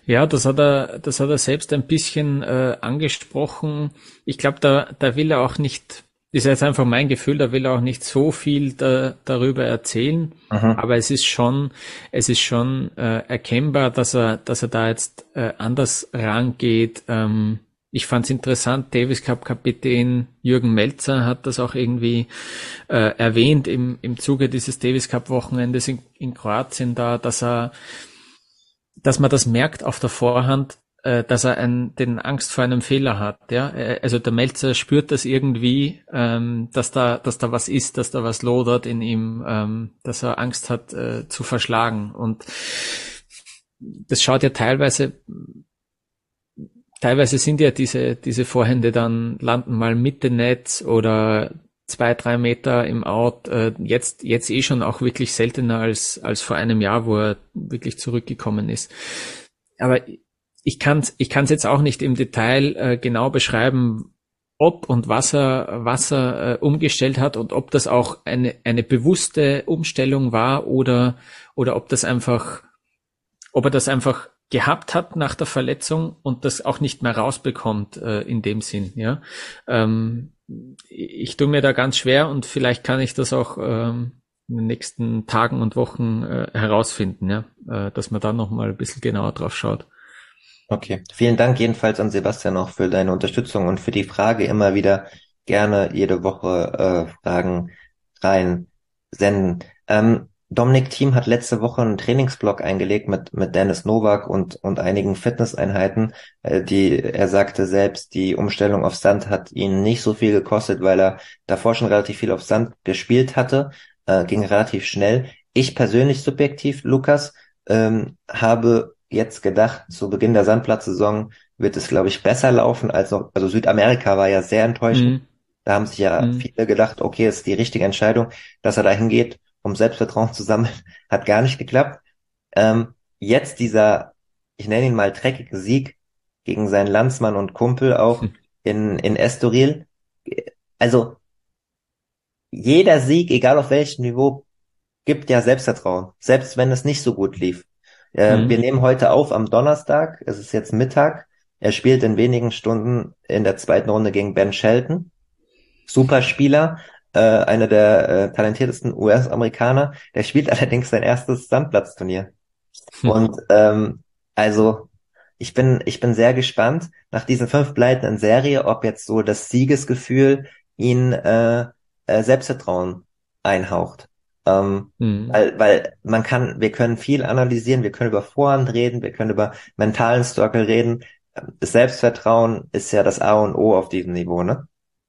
Ja, das hat er, das hat er selbst ein bisschen äh, angesprochen. Ich glaube, da, da will er auch nicht, ist jetzt einfach mein Gefühl, da will er auch nicht so viel da, darüber erzählen. Mhm. Aber es ist schon, es ist schon äh, erkennbar, dass er, dass er da jetzt äh, anders rangeht. Ähm, ich fand es interessant, Davis Cup Kapitän Jürgen Melzer hat das auch irgendwie äh, erwähnt im, im Zuge dieses Davis Cup Wochenendes in, in Kroatien da, dass er dass man das merkt auf der Vorhand, äh, dass er ein, den Angst vor einem Fehler hat, ja. Also der Melzer spürt das irgendwie, ähm, dass da, dass da was ist, dass da was lodert in ihm, ähm, dass er Angst hat, äh, zu verschlagen. Und das schaut ja teilweise, teilweise sind ja diese, diese Vorhände dann landen mal Mitte Netz oder zwei, drei Meter im Out, äh, jetzt, jetzt eh schon auch wirklich seltener als, als vor einem Jahr, wo er wirklich zurückgekommen ist. Aber ich kann es ich kann's jetzt auch nicht im Detail äh, genau beschreiben, ob und was er, was er äh, umgestellt hat und ob das auch eine, eine bewusste Umstellung war oder, oder ob das einfach, ob er das einfach gehabt hat nach der Verletzung und das auch nicht mehr rausbekommt äh, in dem Sinn, ja. Ähm, ich tue mir da ganz schwer und vielleicht kann ich das auch ähm, in den nächsten Tagen und Wochen äh, herausfinden, ja, äh, dass man da nochmal ein bisschen genauer drauf schaut. Okay, vielen Dank jedenfalls an Sebastian auch für deine Unterstützung und für die Frage immer wieder gerne jede Woche äh, Fragen rein senden. Ähm, Dominik Thiem hat letzte Woche einen Trainingsblock eingelegt mit mit Dennis Novak und und einigen Fitnesseinheiten, äh, die er sagte selbst, die Umstellung auf Sand hat ihn nicht so viel gekostet, weil er davor schon relativ viel auf Sand gespielt hatte, äh, ging relativ schnell. Ich persönlich subjektiv, Lukas, ähm, habe jetzt gedacht, zu Beginn der Sandplatzsaison wird es, glaube ich, besser laufen als noch, also Südamerika war ja sehr enttäuschend. Mhm. Da haben sich ja Mhm. viele gedacht, okay, es ist die richtige Entscheidung, dass er da hingeht, um Selbstvertrauen zu sammeln, hat gar nicht geklappt. Ähm, jetzt dieser, ich nenne ihn mal dreckige Sieg gegen seinen Landsmann und Kumpel auch in, in Estoril. Also jeder Sieg, egal auf welchem Niveau, gibt ja Selbstvertrauen, selbst wenn es nicht so gut lief. Äh, wir Mhm. nehmen heute auf am Donnerstag, es ist jetzt Mittag. Er spielt in wenigen Stunden in der zweiten Runde gegen Ben Shelton. Super Spieler, äh, einer der äh, talentiertesten U S-Amerikaner. Der spielt allerdings sein erstes Sandplatzturnier. Und ähm, also ich bin ich bin sehr gespannt nach diesen fünf Pleiten in Serie, ob jetzt so das Siegesgefühl ihn äh, äh, Selbstvertrauen einhaucht. Ähm, Mhm. weil, weil man kann, wir können viel analysieren, wir können über Vorhand reden, wir können über mentalen Struggle reden. Das Selbstvertrauen ist ja das A und O auf diesem Niveau, ne?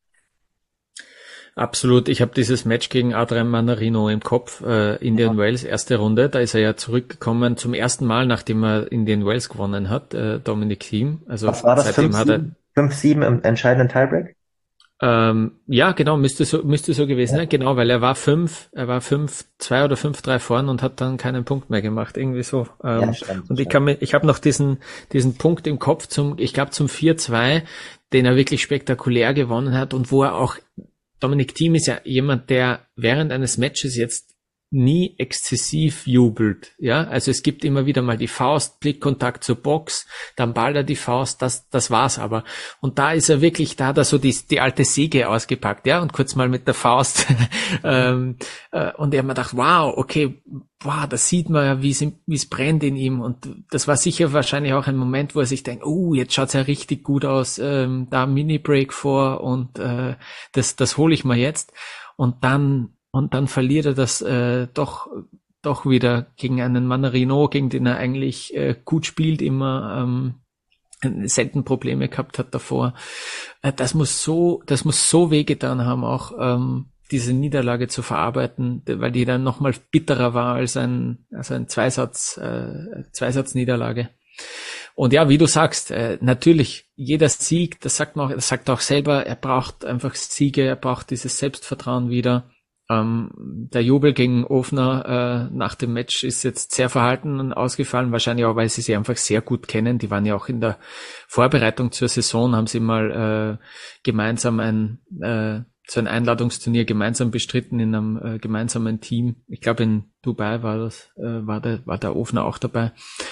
Absolut. Ich habe dieses Match gegen Adrian Manarino im Kopf, äh, Indian Wells, erste Runde. Da ist er ja zurückgekommen zum ersten Mal, nachdem er Indian Wells gewonnen hat, äh, Dominic Thiem. Also Was war das? seitdem hat er fünf sieben im entscheidenden Tiebreak? ähm, ja, genau, müsste so müsste so gewesen sein. Genau, weil er war fünf, er war fünf zwei oder fünf drei vorn und hat dann keinen Punkt mehr gemacht, irgendwie so. Ähm, Ja, stimmt, und ich stimmt. kann mir, ich habe noch diesen diesen Punkt im Kopf zum, ich glaube zum vier zwei, den er wirklich spektakulär gewonnen hat und wo er auch Dominic Thiem ist ja jemand, der während eines Matches jetzt nie exzessiv jubelt, ja, also es gibt immer wieder mal die Faust, Blickkontakt zur Box, dann ballt er die Faust, das, das war's aber. Und da ist er wirklich, da hat er so die, die alte Säge ausgepackt, ja, und kurz mal mit der Faust, ähm, äh, und er hat mir gedacht, wow, okay, wow, das sieht man ja, wie es, wie es brennt in ihm, und das war sicher wahrscheinlich auch ein Moment, wo er sich denkt, oh, jetzt schaut's ja richtig gut aus, ähm, da Mini-Break vor, und äh, das, das hole ich mir jetzt, und dann Und dann verliert er das äh, doch doch wieder gegen einen Manarino, gegen den er eigentlich äh, gut spielt, immer ähm, selten Probleme gehabt hat davor. Äh, das muss so, das muss so wehgetan haben, auch ähm, diese Niederlage zu verarbeiten, weil die dann nochmal bitterer war als ein als ein Zweisatz äh, Zweisatzniederlage. Und ja, wie du sagst, äh, natürlich jeder Sieg, das sagt man auch, das sagt er auch selber, er braucht einfach Siege, er braucht dieses Selbstvertrauen wieder. Ähm, der Jubel gegen Ofner äh, nach dem Match ist jetzt sehr verhalten ausgefallen, wahrscheinlich auch, weil sie sie einfach sehr gut kennen. Die waren ja auch in der Vorbereitung zur Saison, haben sie mal äh, gemeinsam ein, äh, so ein Einladungsturnier gemeinsam bestritten in einem äh, gemeinsamen Team. Ich glaube in Dubai war das, äh, war der war der Ofner auch dabei.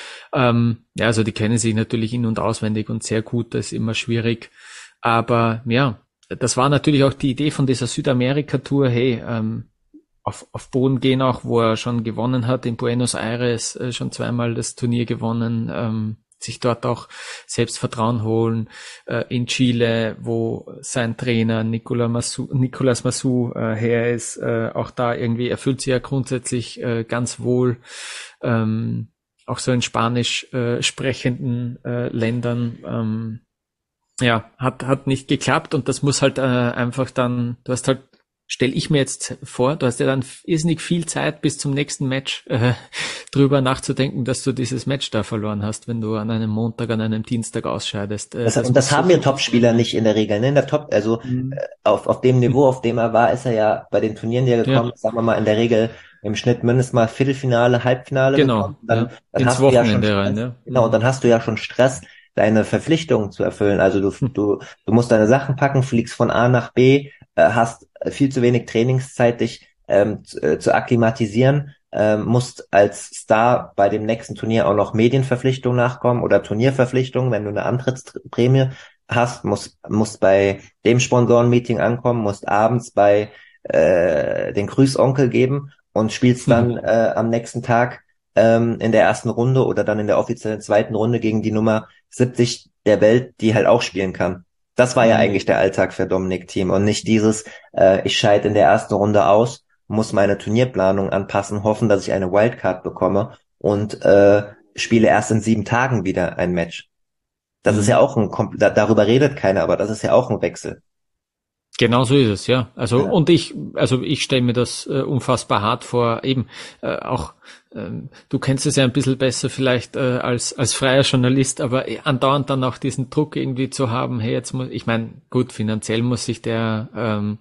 Ähm, ja, also die kennen sich natürlich in- und auswendig und sehr gut. Das ist immer schwierig. Aber ja, das war natürlich auch die Idee von dieser Südamerika-Tour. Hey, ähm, auf, auf Boden gehen auch, wo er schon gewonnen hat in Buenos Aires, äh, schon zweimal das Turnier gewonnen. Ähm, sich dort auch Selbstvertrauen holen, äh, in Chile, wo sein Trainer Nicolas Massu, Nicolas Massu äh, her ist, äh, auch da irgendwie, er fühlt sich ja grundsätzlich äh, ganz wohl, ähm, auch so in spanisch äh, sprechenden äh, Ländern, ähm, ja, hat hat nicht geklappt und das muss halt äh, einfach dann, du hast halt, stell ich mir jetzt vor, du hast ja dann irrsinnig viel Zeit bis zum nächsten Match äh, drüber nachzudenken, dass du dieses Match da verloren hast, wenn du an einem Montag, an einem Dienstag ausscheidest. Äh, Das, das und das so haben wir Topspieler nicht in der Regel, ne? In der Top, also Mhm. äh, auf, auf dem Niveau, auf dem er war, ist er ja bei den Turnieren, die er gekommen Ja. ist, sagen wir mal, in der Regel im Schnitt mindestens mal Viertelfinale, Halbfinale Genau, gekommen. Dann, ja. dann Ins hast du ja schon Wochenende Stress, rein, ja. genau, und dann hast du ja schon Stress, deine Verpflichtungen zu erfüllen. Also du, du, du musst deine Sachen packen, fliegst von A nach B, äh, hast viel zu wenig Trainingszeit, dich ähm, zu, äh, zu akklimatisieren, ähm, musst als Star bei dem nächsten Turnier auch noch Medienverpflichtungen nachkommen oder Turnierverpflichtungen, wenn du eine Antrittsprämie hast, musst, musst bei dem Sponsorenmeeting ankommen, musst abends bei äh, den Grüßonkel geben und spielst dann äh, am nächsten Tag ähm, in der ersten Runde oder dann in der offiziellen zweiten Runde gegen die Nummer siebzig der Welt, die halt auch spielen kann. Das war ja eigentlich der Alltag für Dominic Thiem und nicht dieses, äh, ich scheide in der ersten Runde aus, muss meine Turnierplanung anpassen, hoffen, dass ich eine Wildcard bekomme und äh, spiele erst in sieben Tagen wieder ein Match. Das Mhm. ist ja auch ein, da, darüber redet keiner, aber das ist ja auch ein Wechsel. Genau so ist es, ja. Also Ja. und ich, also ich stelle mir das äh, unfassbar hart vor. Eben äh, auch, ähm, du kennst es ja ein bisschen besser vielleicht äh, als als freier Journalist, aber andauernd dann auch diesen Druck irgendwie zu haben. Hey, jetzt muss, ich meine, gut, finanziell muss sich der ähm,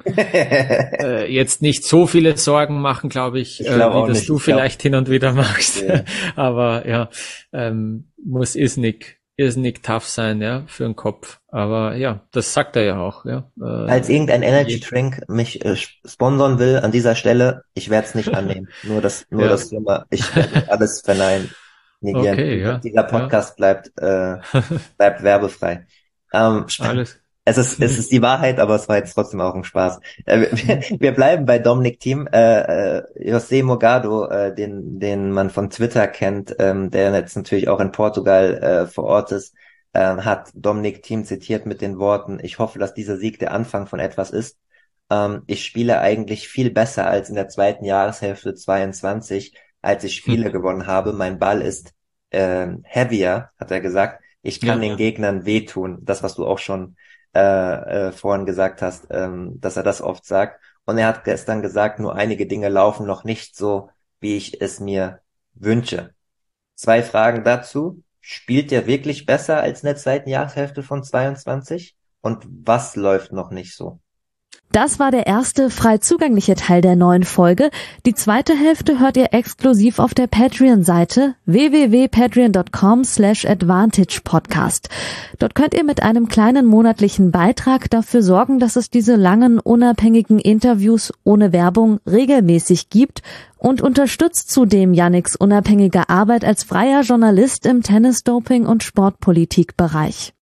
äh, jetzt nicht so viele Sorgen machen, glaube ich, Ich äh, glaube wie auch das nicht. du Ich glaub- vielleicht hin und wieder machst. Ja. Aber ja, ähm, muss irrsinnig irrsinnig tough sein, ja, für den Kopf. Aber ja, das sagt er ja auch, ja. Äh, Als irgendein Energy Drink mich äh, sponsern will an dieser Stelle, ich werde es nicht annehmen. Nur das, nur Ja. das Firma, ich werde alles verneinen. Negieren. Okay, ja. Dieser Podcast bleibt, äh, bleibt werbefrei. Ähm, Alles. Es ist, es ist die Wahrheit, aber es war jetzt trotzdem auch ein Spaß. Äh, wir, wir bleiben bei Dominic Thiem. Äh, äh, José Morgado, äh, den, den man von Twitter kennt, ähm, der jetzt natürlich auch in Portugal äh, vor Ort ist, äh, hat Dominic Thiem zitiert mit den Worten: Ich hoffe, dass dieser Sieg der Anfang von etwas ist. Ähm, ich spiele eigentlich viel besser als in der zweiten Jahreshälfte zweiundzwanzig, als ich Spiele hm. gewonnen habe. Mein Ball ist äh, heavier, hat er gesagt. Ich kann Ja. den Gegnern wehtun. Das, was du auch schon Äh, äh, vorhin gesagt hast, ähm, dass er das oft sagt. Und er hat gestern gesagt, nur einige Dinge laufen noch nicht so, wie ich es mir wünsche. Zwei Fragen dazu. Spielt er wirklich besser als in der zweiten Jahreshälfte von zweiundzwanzig? Und was läuft noch nicht so? Das war der erste frei zugängliche Teil der neuen Folge. Die zweite Hälfte hört ihr exklusiv auf der Patreon-Seite w w w punkt patreon punkt com slash advantage podcast. Dort könnt ihr mit einem kleinen monatlichen Beitrag dafür sorgen, dass es diese langen, unabhängigen Interviews ohne Werbung regelmäßig gibt und unterstützt zudem Yannicks unabhängige Arbeit als freier Journalist im Tennis-Doping- und Sportpolitik-Bereich.